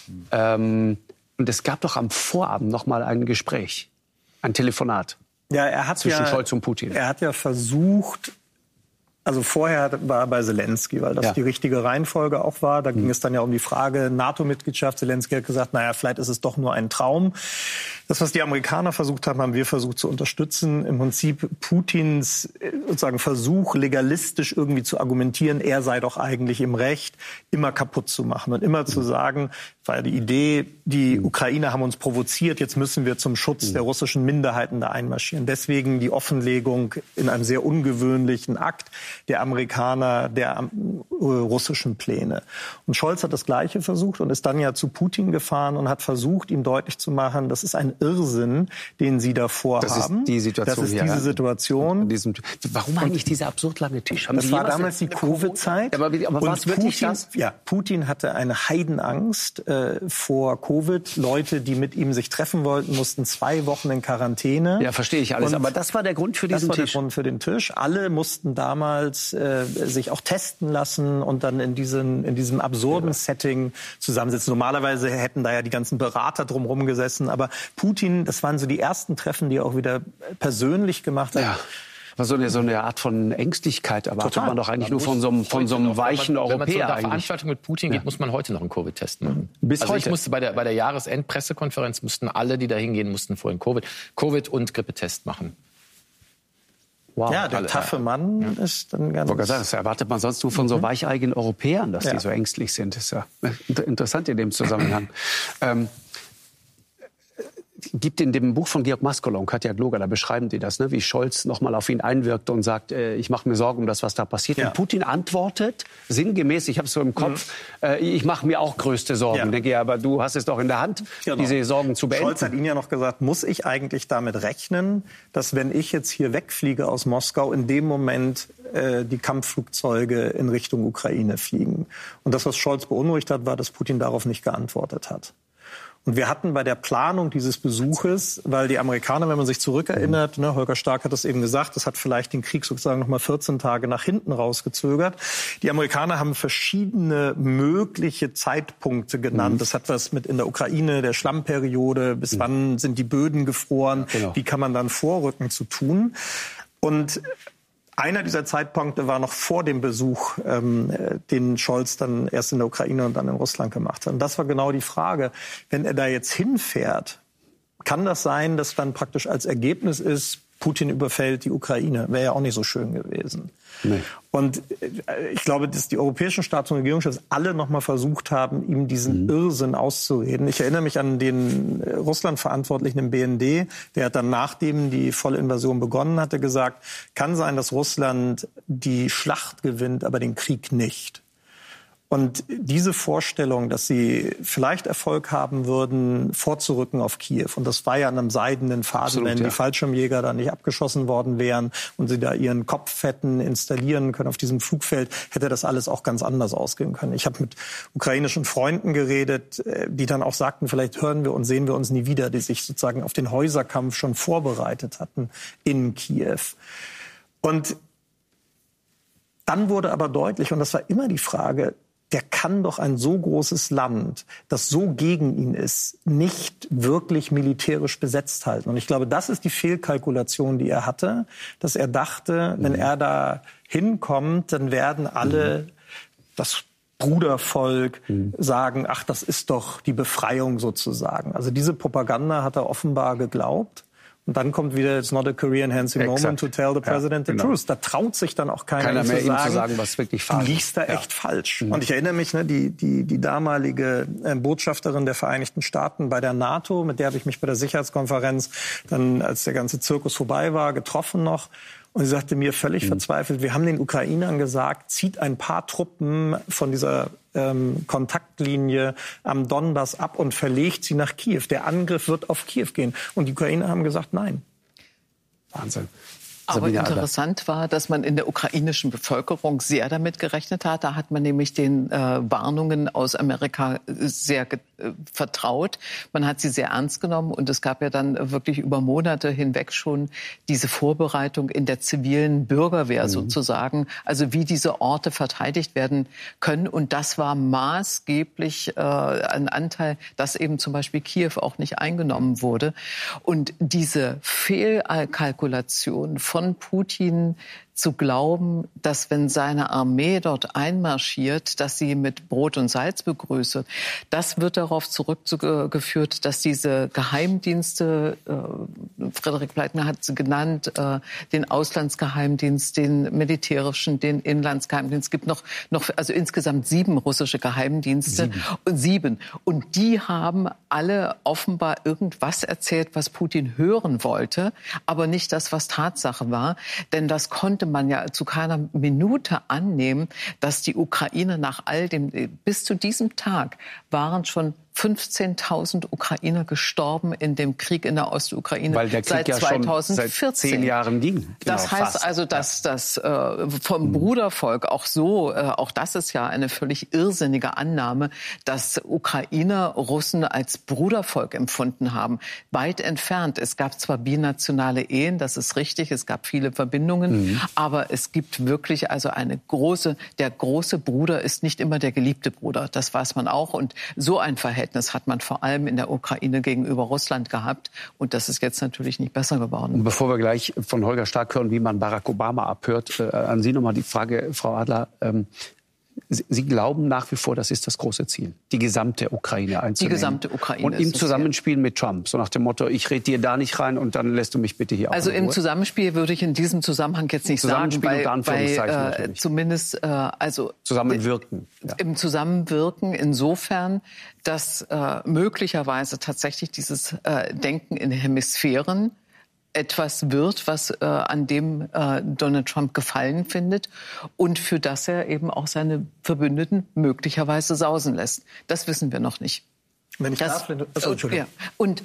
Und es gab doch am Vorabend noch mal ein Gespräch, ein Telefonat zwischen Scholz und Putin. Er hat ja versucht, also vorher war er bei Zelensky, weil das die richtige Reihenfolge auch war. Da ging es dann ja um die Frage NATO-Mitgliedschaft. Zelensky hat gesagt, naja, vielleicht ist es doch nur ein Traum. Das, was die Amerikaner versucht haben, haben wir versucht zu unterstützen. Im Prinzip Putins sozusagen Versuch, legalistisch irgendwie zu argumentieren, er sei doch eigentlich im Recht, immer kaputt zu machen und immer zu sagen, war ja die Idee, die Ukrainer haben uns provoziert, jetzt müssen wir zum Schutz der russischen Minderheiten da einmarschieren. Deswegen die Offenlegung in einem sehr ungewöhnlichen Akt der Amerikaner, der russischen Pläne. Und Scholz hat das Gleiche versucht und ist dann ja zu Putin gefahren und hat versucht, ihm deutlich zu machen, das ist ein Irrsinn, den Sie da vorhaben. Das ist die Situation. Das ist diese Situation. Warum eigentlich dieser absurd lange Tisch? Das war damals die Covid-Zeit. Aber war es wirklich das? Ja, Putin hatte eine Heidenangst vor Covid. Leute, die mit ihm sich treffen wollten, mussten 2 Wochen in Quarantäne. Ja, verstehe ich alles. Aber das war der Grund für diesen Tisch? Das war der Grund für den Tisch. Alle mussten damals sich auch testen lassen und dann in diesem absurden Setting zusammensitzen. Normalerweise hätten da ja die ganzen Berater drumherum gesessen. Aber Putin, das waren so die ersten Treffen, die er auch wieder persönlich gemacht hat. Ja. War so eine Art von Ängstlichkeit, aber man doch eigentlich nur von so einem weichen Europäer. Wenn man zu einer eigentlich. Veranstaltung mit Putin geht, muss man heute noch einen Covid-Test machen. Bis also heute? Ich musste bei der Jahresendpressekonferenz mussten alle, die da hingehen, vorhin Covid und Grippetest machen. Wow. Ja, der taffe Mann ist dann ganz... Das erwartet man sonst nur von so weicheigen Europäern, dass die so ängstlich sind. Das ist ja interessant in dem Zusammenhang. Gibt in dem Buch von Georg Maskola und Katja Gloger, da beschreiben die das, ne, wie Scholz noch mal auf ihn einwirkt und sagt, ich mache mir Sorgen um das, was da passiert. Und Putin antwortet sinngemäß, ich habe es so im Kopf, ich mache mir auch größte Sorgen. Ich denke, aber du hast es doch in der Hand, diese Sorgen zu beenden. Scholz hat ihn ja noch gesagt, muss ich eigentlich damit rechnen, dass wenn ich jetzt hier wegfliege aus Moskau, in dem Moment die Kampfflugzeuge in Richtung Ukraine fliegen. Und das, was Scholz beunruhigt hat, war, dass Putin darauf nicht geantwortet hat. Und wir hatten bei der Planung dieses Besuches, weil die Amerikaner, wenn man sich zurückerinnert, ne, Holger Stark hat das eben gesagt, das hat vielleicht den Krieg sozusagen noch mal 14 Tage nach hinten rausgezögert. Die Amerikaner haben verschiedene mögliche Zeitpunkte genannt. Das hat was mit in der Ukraine, der Schlammperiode, bis wann sind die Böden gefroren, wie kann man dann vorrücken zu tun. Und einer dieser Zeitpunkte war noch vor dem Besuch, den Scholz dann erst in der Ukraine und dann in Russland gemacht hat. Und das war genau die Frage. Wenn er da jetzt hinfährt, kann das sein, dass dann praktisch als Ergebnis ist, Putin überfällt die Ukraine. Wäre ja auch nicht so schön gewesen. Nee. Und ich glaube, dass die europäischen Staats- und Regierungschefs alle noch mal versucht haben, ihm diesen Irrsinn auszureden. Ich erinnere mich an den Russland-Verantwortlichen im BND, der hat dann, nachdem die volle Invasion begonnen hatte, gesagt, kann sein, dass Russland die Schlacht gewinnt, aber den Krieg nicht. Und diese Vorstellung, dass sie vielleicht Erfolg haben würden, vorzurücken auf Kiew. Und das war ja an einem seidenen Faden, absolut, wenn die Fallschirmjäger da nicht abgeschossen worden wären und sie da ihren Kopf hätten installieren können auf diesem Flugfeld, hätte das alles auch ganz anders ausgehen können. Ich habe mit ukrainischen Freunden geredet, die dann auch sagten, vielleicht hören wir und sehen wir uns nie wieder, die sich sozusagen auf den Häuserkampf schon vorbereitet hatten in Kiew. Und dann wurde aber deutlich, und das war immer die Frage, der kann doch ein so großes Land, das so gegen ihn ist, nicht wirklich militärisch besetzt halten. Und ich glaube, das ist die Fehlkalkulation, die er hatte, dass er dachte, wenn er da hinkommt, dann werden alle das Brudervolk sagen, ach, das ist doch die Befreiung sozusagen. Also diese Propaganda hat er offenbar geglaubt. Und dann kommt wieder, it's not a career enhancing moment to tell the president the truth. Da traut sich dann auch keiner mehr, ihm zu sagen, was wirklich falsch ist. Du liegst da echt falsch. Und ich erinnere mich, die damalige Botschafterin der Vereinigten Staaten bei der NATO, mit der habe ich mich bei der Sicherheitskonferenz dann, als der ganze Zirkus vorbei war, getroffen noch. Und sie sagte mir völlig verzweifelt, wir haben den Ukrainern gesagt, zieht ein paar Truppen von dieser Kontaktlinie am Donbass ab und verlegt sie nach Kiew. Der Angriff wird auf Kiew gehen. Und die Ukrainer haben gesagt, nein. Wahnsinn. Aber interessant war, dass man in der ukrainischen Bevölkerung sehr damit gerechnet hat. Da hat man nämlich den Warnungen aus Amerika sehr vertraut. Man hat sie sehr ernst genommen. Und es gab ja dann wirklich über Monate hinweg schon diese Vorbereitung in der zivilen Bürgerwehr sozusagen. Also wie diese Orte verteidigt werden können. Und das war maßgeblich ein Anteil, dass eben zum Beispiel Kiew auch nicht eingenommen wurde. Und diese Fehlkalkulation von Putin zu glauben, dass wenn seine Armee dort einmarschiert, dass sie mit Brot und Salz begrüßt. Das wird darauf zurückgeführt, dass diese Geheimdienste, Frederik Pleitner hat sie genannt, den Auslandsgeheimdienst, den militärischen, den Inlandsgeheimdienst, es gibt noch also insgesamt 7 russische Geheimdienste. 7. Und die haben alle offenbar irgendwas erzählt, was Putin hören wollte, aber nicht das, was Tatsache war. Denn das konnte man ja zu keiner Minute annehmen, dass die Ukraine nach all dem, bis zu diesem Tag waren schon 15.000 Ukrainer gestorben in dem Krieg in der Ostukraine. Weil der Krieg seit 2014. Seit 10 Jahren ging. Genau, das heißt fast. also, dass das vom Brudervolk auch so, auch das ist ja eine völlig irrsinnige Annahme, dass Ukrainer Russen als Brudervolk empfunden haben. Weit entfernt. Es gab zwar binationale Ehen, das ist richtig, es gab viele Verbindungen, aber es gibt wirklich also der große Bruder ist nicht immer der geliebte Bruder. Das weiß man auch. Und so ein Verhältnis hat man vor allem in der Ukraine gegenüber Russland gehabt. Und das ist jetzt natürlich nicht besser geworden. Und bevor wir gleich von Holger Stark hören, wie man Barack Obama abhört, an Sie nochmal die Frage, Frau Adler. Sie glauben nach wie vor, das ist das große Ziel, die gesamte Ukraine einzunehmen. Die gesamte Ukraine. Und im Zusammenspiel mit Trump, so nach dem Motto, ich rede dir da nicht rein und dann lässt du mich bitte hier auch Also im Zusammenspiel würde ich in diesem Zusammenhang jetzt nicht sagen, weil zumindest Zusammenwirken. Ja. Im Zusammenwirken insofern, dass möglicherweise tatsächlich dieses Denken in Hemisphären etwas wird, was an dem Donald Trump Gefallen findet und für das er eben auch seine Verbündeten möglicherweise sausen lässt. Das wissen wir noch nicht. Wenn ich darf, ja. Und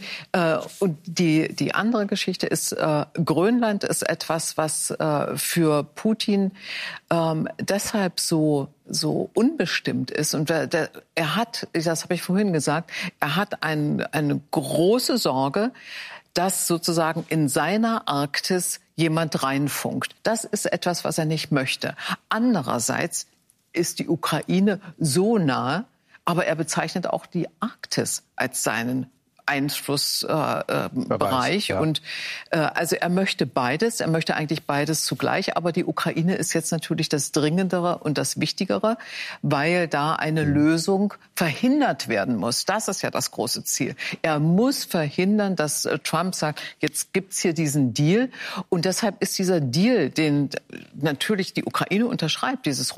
die andere Geschichte ist, Grönland ist etwas, was für Putin deshalb so unbestimmt ist. Und er hat, das habe ich vorhin gesagt, er hat eine große Sorge, dass sozusagen in seiner Arktis jemand reinfunkt. Das ist etwas, was er nicht möchte. Andererseits ist die Ukraine so nahe, aber er bezeichnet auch die Arktis als seinen Einflussbereich. Ja. Und also er möchte beides, er möchte eigentlich beides zugleich. Aber die Ukraine ist jetzt natürlich das Dringendere und das Wichtigere, weil da eine Lösung verhindert werden muss. Das ist ja das große Ziel. Er muss verhindern, dass Trump sagt, jetzt gibt's hier diesen Deal. Und deshalb ist dieser Deal, den natürlich die Ukraine unterschreibt, dieses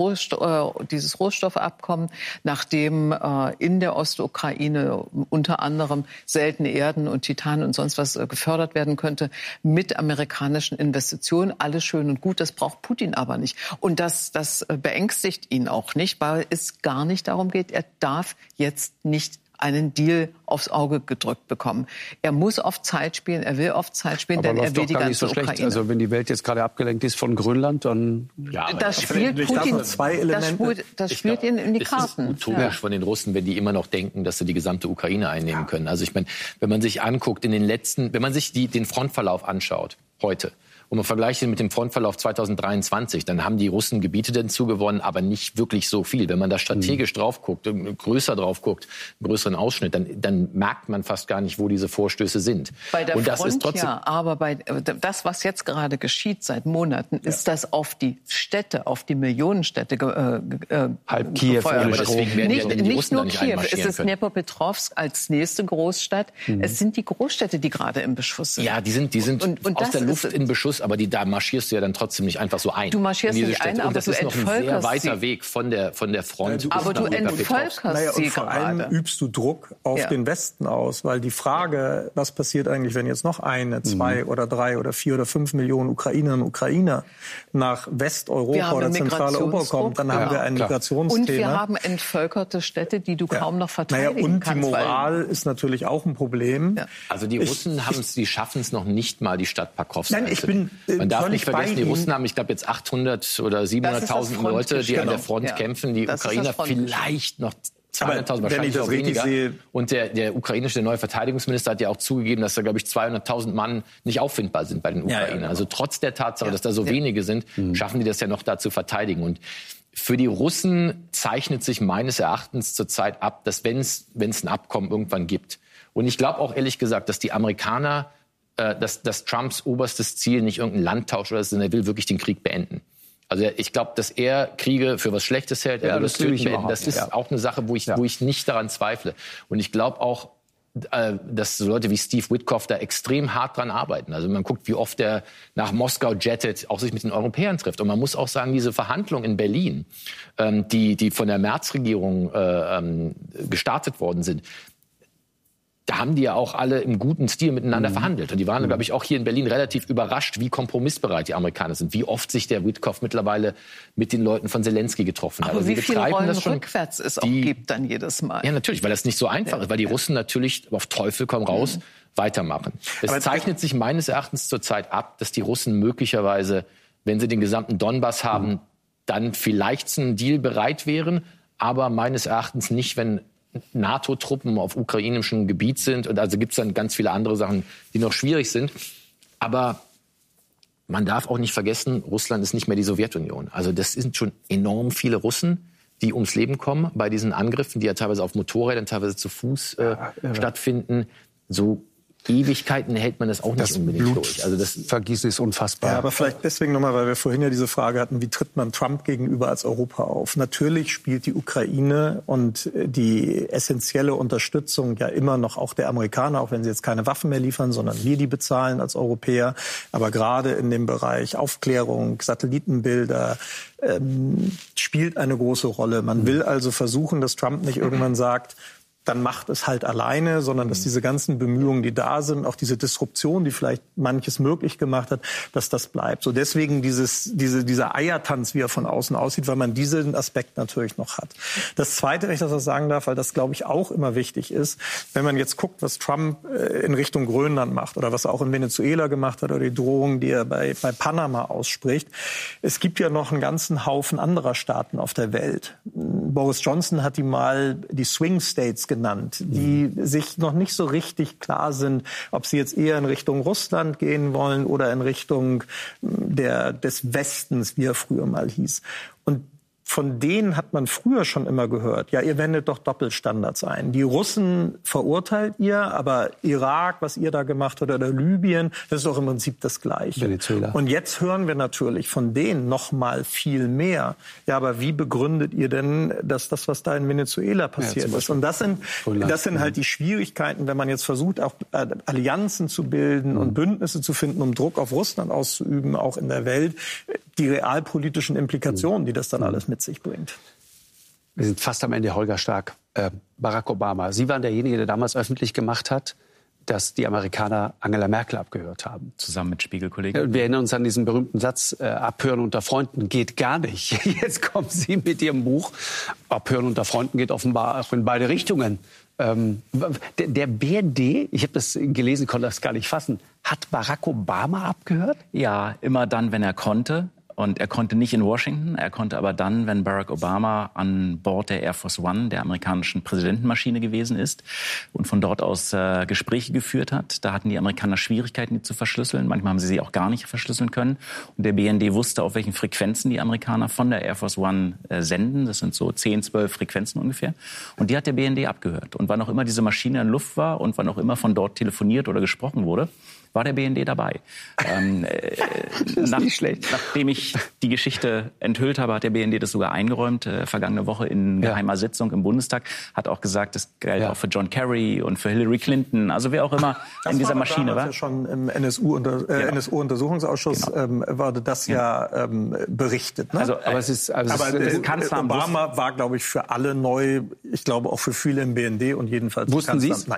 Rohstoffabkommen, nachdem in der Ostukraine unter anderem seltene Erden und Titan und sonst was gefördert werden könnte mit amerikanischen Investitionen. Alles schön und gut, das braucht Putin aber nicht. Und das beängstigt ihn auch nicht, weil es gar nicht darum geht, er darf jetzt nicht einen Deal aufs Auge gedrückt bekommen. Er muss auf Zeit spielen, er will auf Zeit spielen, aber denn er will die ganze Ukraine. Schlecht. Also wenn die Welt jetzt gerade abgelenkt ist von Grönland, dann... Ja, das spielt Putin, das spielt ihnen in die Karten. Es ist utopisch von den Russen, wenn die immer noch denken, dass sie die gesamte Ukraine einnehmen können. Also ich meine, wenn man sich anguckt, wenn man sich den Frontverlauf anschaut, heute, und man vergleicht ihn mit dem Frontverlauf 2023, dann haben die Russen Gebiete hinzugewonnen, aber nicht wirklich so viel. Wenn man da strategisch drauf guckt, größer drauf guckt, einen größeren Ausschnitt, dann merkt man fast gar nicht, wo diese Vorstöße sind. Bei der und das Front ist trotzdem, ja, aber bei das, was jetzt gerade geschieht seit Monaten, ist das auf die Städte, auf die Millionenstädte halb Kiew. Aber deswegen werden die Russen nur nicht Kiew, es ist können. Dnepropetrovsk als nächste Großstadt. Es sind die Großstädte, die gerade im Beschuss sind. Ja, die sind und aus der Luft in Beschuss, aber da marschierst du ja dann trotzdem nicht einfach so ein. Du marschierst nicht ein, aber das ist noch ein sehr weiter Weg von der Front. Aber du entvölkerst sie vor allem übst du Druck auf den Westen aus, weil die Frage, was passiert eigentlich, wenn jetzt noch 1, 2 oder 3 oder 4 oder 5 Millionen Ukrainerinnen und Ukrainer nach Westeuropa oder Zentraleuropa kommen, dann haben wir ein Migrationsthema. Und wir haben entvölkerte Städte, die du kaum noch verteidigen kannst. Und die Moral ist natürlich auch ein Problem. Ja. Also die Russen die schaffen es noch nicht mal, die Stadt Pakrovsk einzunehmen. Man darf nicht vergessen, die Russen haben, ich glaube, jetzt 800 oder 700.000 Leute, die an der Front kämpfen. Die Ukrainer vielleicht noch 200.000, wahrscheinlich auch weniger. Und der ukrainische neue Verteidigungsminister hat ja auch zugegeben, dass da, glaube ich, 200.000 Mann nicht auffindbar sind bei den Ukrainern. Ja. Also trotz der Tatsache, dass da so wenige sind, schaffen die das ja noch da zu verteidigen. Und für die Russen zeichnet sich meines Erachtens zurzeit ab, dass wenn es ein Abkommen irgendwann gibt. Und ich glaube auch ehrlich gesagt, dass die Amerikaner dass Trumps oberstes Ziel nicht irgendein Landtausch oder so, er will wirklich den Krieg beenden. Also ich glaube, dass er Kriege für was Schlechtes hält, er will das Töten beenden. Das ist auch eine Sache, wo ich nicht daran zweifle. Und ich glaube auch, dass so Leute wie Steve Witkoff da extrem hart dran arbeiten. Also man guckt, wie oft er nach Moskau jettet, auch sich mit den Europäern trifft. Und man muss auch sagen, diese Verhandlungen in Berlin, die von der Merz-Regierung gestartet worden sind, da haben die ja auch alle im guten Stil miteinander verhandelt. Und die waren, glaube ich, auch hier in Berlin relativ überrascht, wie kompromissbereit die Amerikaner sind. Wie oft sich der Witkoff mittlerweile mit den Leuten von Zelensky getroffen hat. Aber also wie viele Rollen rückwärts es auch gibt dann jedes Mal. Ja, natürlich, weil das nicht so einfach ist. Weil die Russen natürlich auf Teufel komm raus weitermachen. Es zeichnet sich meines Erachtens zurzeit ab, dass die Russen möglicherweise, wenn sie den gesamten Donbass haben, dann vielleicht zu einem Deal bereit wären. Aber meines Erachtens nicht, wenn NATO-Truppen auf ukrainischem Gebiet sind. Und also gibt es dann ganz viele andere Sachen, die noch schwierig sind. Aber man darf auch nicht vergessen, Russland ist nicht mehr die Sowjetunion. Also das sind schon enorm viele Russen, die ums Leben kommen bei diesen Angriffen, die ja teilweise auf Motorrädern, teilweise zu Fuß stattfinden. So Ewigkeiten hält man das auch nicht unbedingt durch. Also das Vergießen ist unfassbar. Ja, aber vielleicht deswegen nochmal, weil wir vorhin ja diese Frage hatten, wie tritt man Trump gegenüber als Europa auf? Natürlich spielt die Ukraine und die essentielle Unterstützung ja immer noch auch der Amerikaner, auch wenn sie jetzt keine Waffen mehr liefern, sondern wir die bezahlen als Europäer. Aber gerade in dem Bereich Aufklärung, Satellitenbilder, spielt eine große Rolle. Man will also versuchen, dass Trump nicht irgendwann sagt, dann macht es halt alleine, sondern dass diese ganzen Bemühungen, die da sind, auch diese Disruption, die vielleicht manches möglich gemacht hat, dass das bleibt. So deswegen dieser Eiertanz, wie er von außen aussieht, weil man diesen Aspekt natürlich noch hat. Das Zweite, wenn ich das auch sagen darf, weil das, glaube ich, auch immer wichtig ist, wenn man jetzt guckt, was Trump in Richtung Grönland macht oder was er auch in Venezuela gemacht hat oder die Drohungen, die er bei Panama ausspricht. Es gibt ja noch einen ganzen Haufen anderer Staaten auf der Welt. Boris Johnson hat die mal die Swing States genannt, die sich noch nicht so richtig klar sind, ob sie jetzt eher in Richtung Russland gehen wollen oder in Richtung des Westens, wie er früher mal hieß. Und von denen hat man früher schon immer gehört, ja, ihr wendet doch Doppelstandards ein. Die Russen verurteilt ihr, aber Irak, was ihr da gemacht habt, oder Libyen, das ist doch im Prinzip das Gleiche. Venezuela. Und jetzt hören wir natürlich von denen noch mal viel mehr. Ja, aber wie begründet ihr denn, dass das, was da in Venezuela passiert ist? Und das sind halt die Schwierigkeiten, wenn man jetzt versucht, auch Allianzen zu bilden und Bündnisse zu finden, um Druck auf Russland auszuüben, auch in der Welt, die realpolitischen Implikationen, die das dann alles mit sich bringt. Wir sind fast am Ende, Holger Stark. Barack Obama, Sie waren derjenige, der damals öffentlich gemacht hat, dass die Amerikaner Angela Merkel abgehört haben. Zusammen mit Spiegelkollegen. Wir erinnern uns an diesen berühmten Satz, Abhören unter Freunden geht gar nicht. Jetzt kommen Sie mit Ihrem Buch. Abhören unter Freunden geht offenbar auch in beide Richtungen. Der BND, ich habe das gelesen, konnte das gar nicht fassen, hat Barack Obama abgehört? Ja, immer dann, wenn er konnte. Und er konnte nicht in Washington, er konnte aber dann, wenn Barack Obama an Bord der Air Force One, der amerikanischen Präsidentenmaschine gewesen ist und von dort aus Gespräche geführt hat. Da hatten die Amerikaner Schwierigkeiten, die zu verschlüsseln. Manchmal haben sie auch gar nicht verschlüsseln können. Und der BND wusste, auf welchen Frequenzen die Amerikaner von der Air Force One senden. Das sind so 10, 12 Frequenzen ungefähr. Und die hat der BND abgehört. Und wann auch immer diese Maschine in Luft war und wann auch immer von dort telefoniert oder gesprochen wurde, war der BND dabei. Nachdem ich die Geschichte enthüllt habe, hat der BND das sogar eingeräumt. Vergangene Woche in geheimer Sitzung im Bundestag. Hat auch gesagt, das galt auch für John Kerry und für Hillary Clinton. Also wer auch immer in dieser Maschine war. Ja schon im NSU-Untersuchungsausschuss wurde das berichtet. Ne? Obama war, glaube ich, für alle neu. Ich glaube auch für viele im BND und jedenfalls. Wussten Sie es? Nein.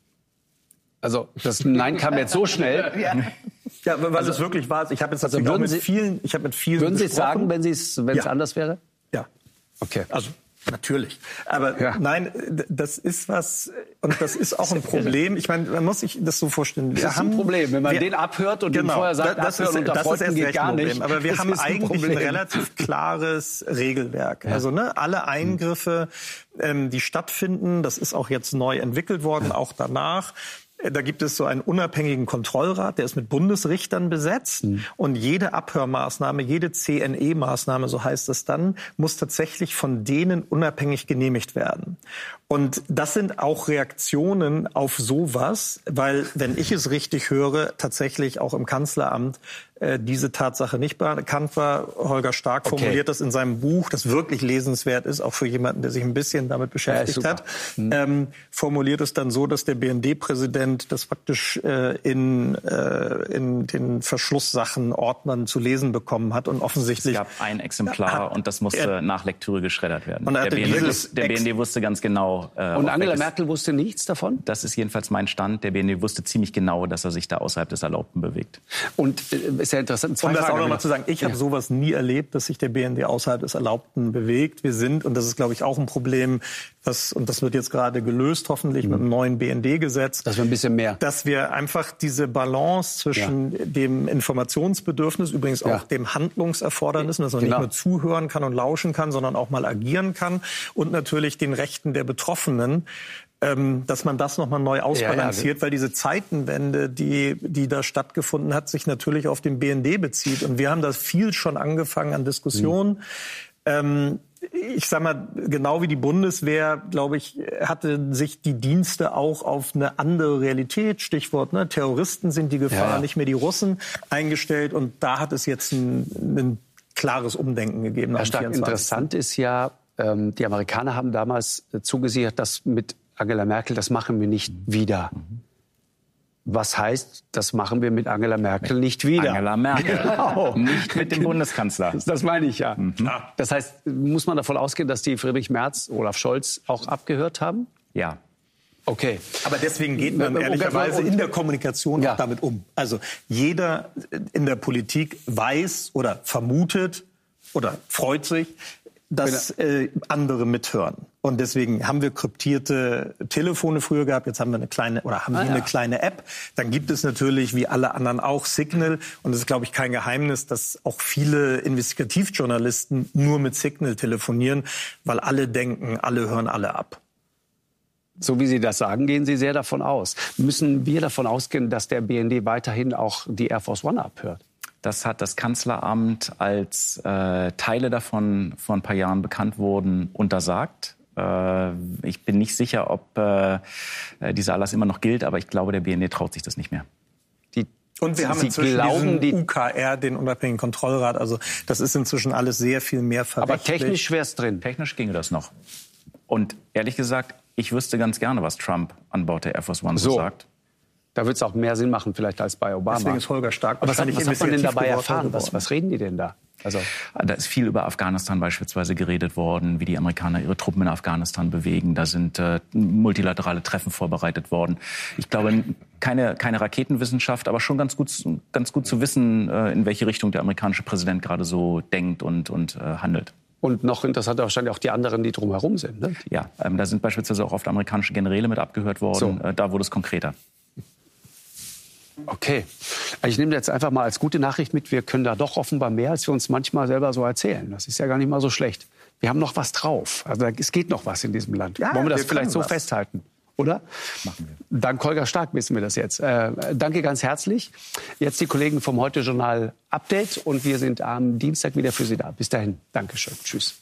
Also das Nein kam jetzt so schnell. Ja, weil es wirklich war. Ich habe jetzt mit vielen Würden Sie es sagen, wenn es anders wäre? Ja. Okay. Also natürlich. Aber nein, das ist was, und das ist auch ein Problem. Ich meine, man muss sich das so vorstellen. Das ist ein Problem, wenn man den abhört und den vorher sagt, abhören unter Freunden geht gar nicht. Aber wir haben eigentlich ein relativ klares Regelwerk. Also alle Eingriffe, die stattfinden, das ist auch jetzt neu entwickelt worden, auch danach. Da gibt es so einen unabhängigen Kontrollrat, der ist mit Bundesrichtern besetzt. Und jede Abhörmaßnahme, jede CNE-Maßnahme, so heißt es dann, muss tatsächlich von denen unabhängig genehmigt werden. Und das sind auch Reaktionen auf sowas, weil, wenn ich es richtig höre, tatsächlich auch im Kanzleramt diese Tatsache nicht bekannt war. Holger Stark formuliert das in seinem Buch, das wirklich lesenswert ist, auch für jemanden, der sich ein bisschen damit beschäftigt hat. Formuliert es dann so, dass der BND-Präsident das praktisch in den Verschlusssachen, Ordnern zu lesen bekommen hat und offensichtlich... Es gab ein Exemplar und das musste nach Lektüre geschreddert werden. Und der BND wusste ganz genau... und Angela Merkel wusste nichts davon? Das ist jedenfalls mein Stand. Der BND wusste ziemlich genau, dass er sich da außerhalb des Erlaubten bewegt. Und ist ja interessant. Um das auch noch mal zu sagen, ich habe sowas nie erlebt, dass sich der BND außerhalb des Erlaubten bewegt. Wir sind, und das ist, glaube ich, auch ein Problem, und das wird jetzt gerade gelöst, hoffentlich mit einem neuen BND-Gesetz. Dass wir ein bisschen mehr. Dass wir einfach diese Balance zwischen dem Informationsbedürfnis, übrigens auch dem Handlungserfordernis, dass man nicht nur zuhören kann und lauschen kann, sondern auch mal agieren kann, und natürlich den Rechten der Betroffenen, dass man das nochmal neu ausbalanciert, weil diese Zeitenwende, die da stattgefunden hat, sich natürlich auf den BND bezieht. Und wir haben da viel schon angefangen an Diskussionen. Ich sag mal, genau wie die Bundeswehr, glaube ich, hatte sich die Dienste auch auf eine andere Realität, Stichwort Terroristen sind die Gefahr, nicht mehr die Russen, eingestellt. Und da hat es jetzt ein klares Umdenken gegeben. Herr Stark, interessant ist ja, die Amerikaner haben damals zugesichert, dass mit Angela Merkel, das machen wir nicht wieder. Was heißt, das machen wir mit Angela Merkel nicht wieder? Angela Merkel, nicht mit dem Bundeskanzler. Das meine ich ja. Das heißt, muss man davon ausgehen, dass die Friedrich Merz, Olaf Scholz auch abgehört haben? Ja. Okay. Aber deswegen geht man ehrlicherweise in der Kommunikation auch damit um. Also jeder in der Politik weiß oder vermutet oder freut sich, dass andere mithören. Und deswegen haben wir kryptierte Telefone früher gehabt. Jetzt haben wir eine kleine App. Dann gibt es natürlich, wie alle anderen auch, Signal. Und es ist, glaube ich, kein Geheimnis, dass auch viele Investigativjournalisten nur mit Signal telefonieren, weil alle denken, alle hören alle ab. So wie Sie das sagen, gehen Sie sehr davon aus. Müssen wir davon ausgehen, dass der BND weiterhin auch die Air Force One abhört? Das hat das Kanzleramt, als Teile davon vor ein paar Jahren bekannt wurden, untersagt. Ich bin nicht sicher, ob dieser Erlass immer noch gilt, aber ich glaube, der BND traut sich das nicht mehr. Und wir haben inzwischen diesen UKR, den unabhängigen Kontrollrat. Also das ist inzwischen alles sehr viel mehr verrechtlich. Aber technisch wäre es drin. Technisch ginge das noch. Und ehrlich gesagt, ich wüsste ganz gerne, was Trump an Bord der Air Force One so sagt. Da wird es auch mehr Sinn machen vielleicht als bei Obama. Deswegen ist Holger Stark wahrscheinlich was hat man denn dabei erfahren? Was reden die denn da? Also, da ist viel über Afghanistan beispielsweise geredet worden, wie die Amerikaner ihre Truppen in Afghanistan bewegen. Da sind multilaterale Treffen vorbereitet worden. Ich glaube, keine Raketenwissenschaft, aber schon ganz gut zu wissen, in welche Richtung der amerikanische Präsident gerade so denkt und handelt. Und noch interessanter wahrscheinlich auch die anderen, die drumherum sind. Ne? Ja, da sind beispielsweise auch oft amerikanische Generäle mit abgehört worden. So. Da wurde es konkreter. Okay. Ich nehme jetzt einfach mal als gute Nachricht mit, wir können da doch offenbar mehr, als wir uns manchmal selber so erzählen. Das ist ja gar nicht mal so schlecht. Wir haben noch was drauf. Also es geht noch was in diesem Land. Ja, wollen wir das vielleicht so festhalten? Oder? Machen wir. Dank Holger Stark wissen wir das jetzt. Danke ganz herzlich. Jetzt die Kollegen vom Heute-Journal Update und wir sind am Dienstag wieder für Sie da. Bis dahin. Dankeschön. Tschüss.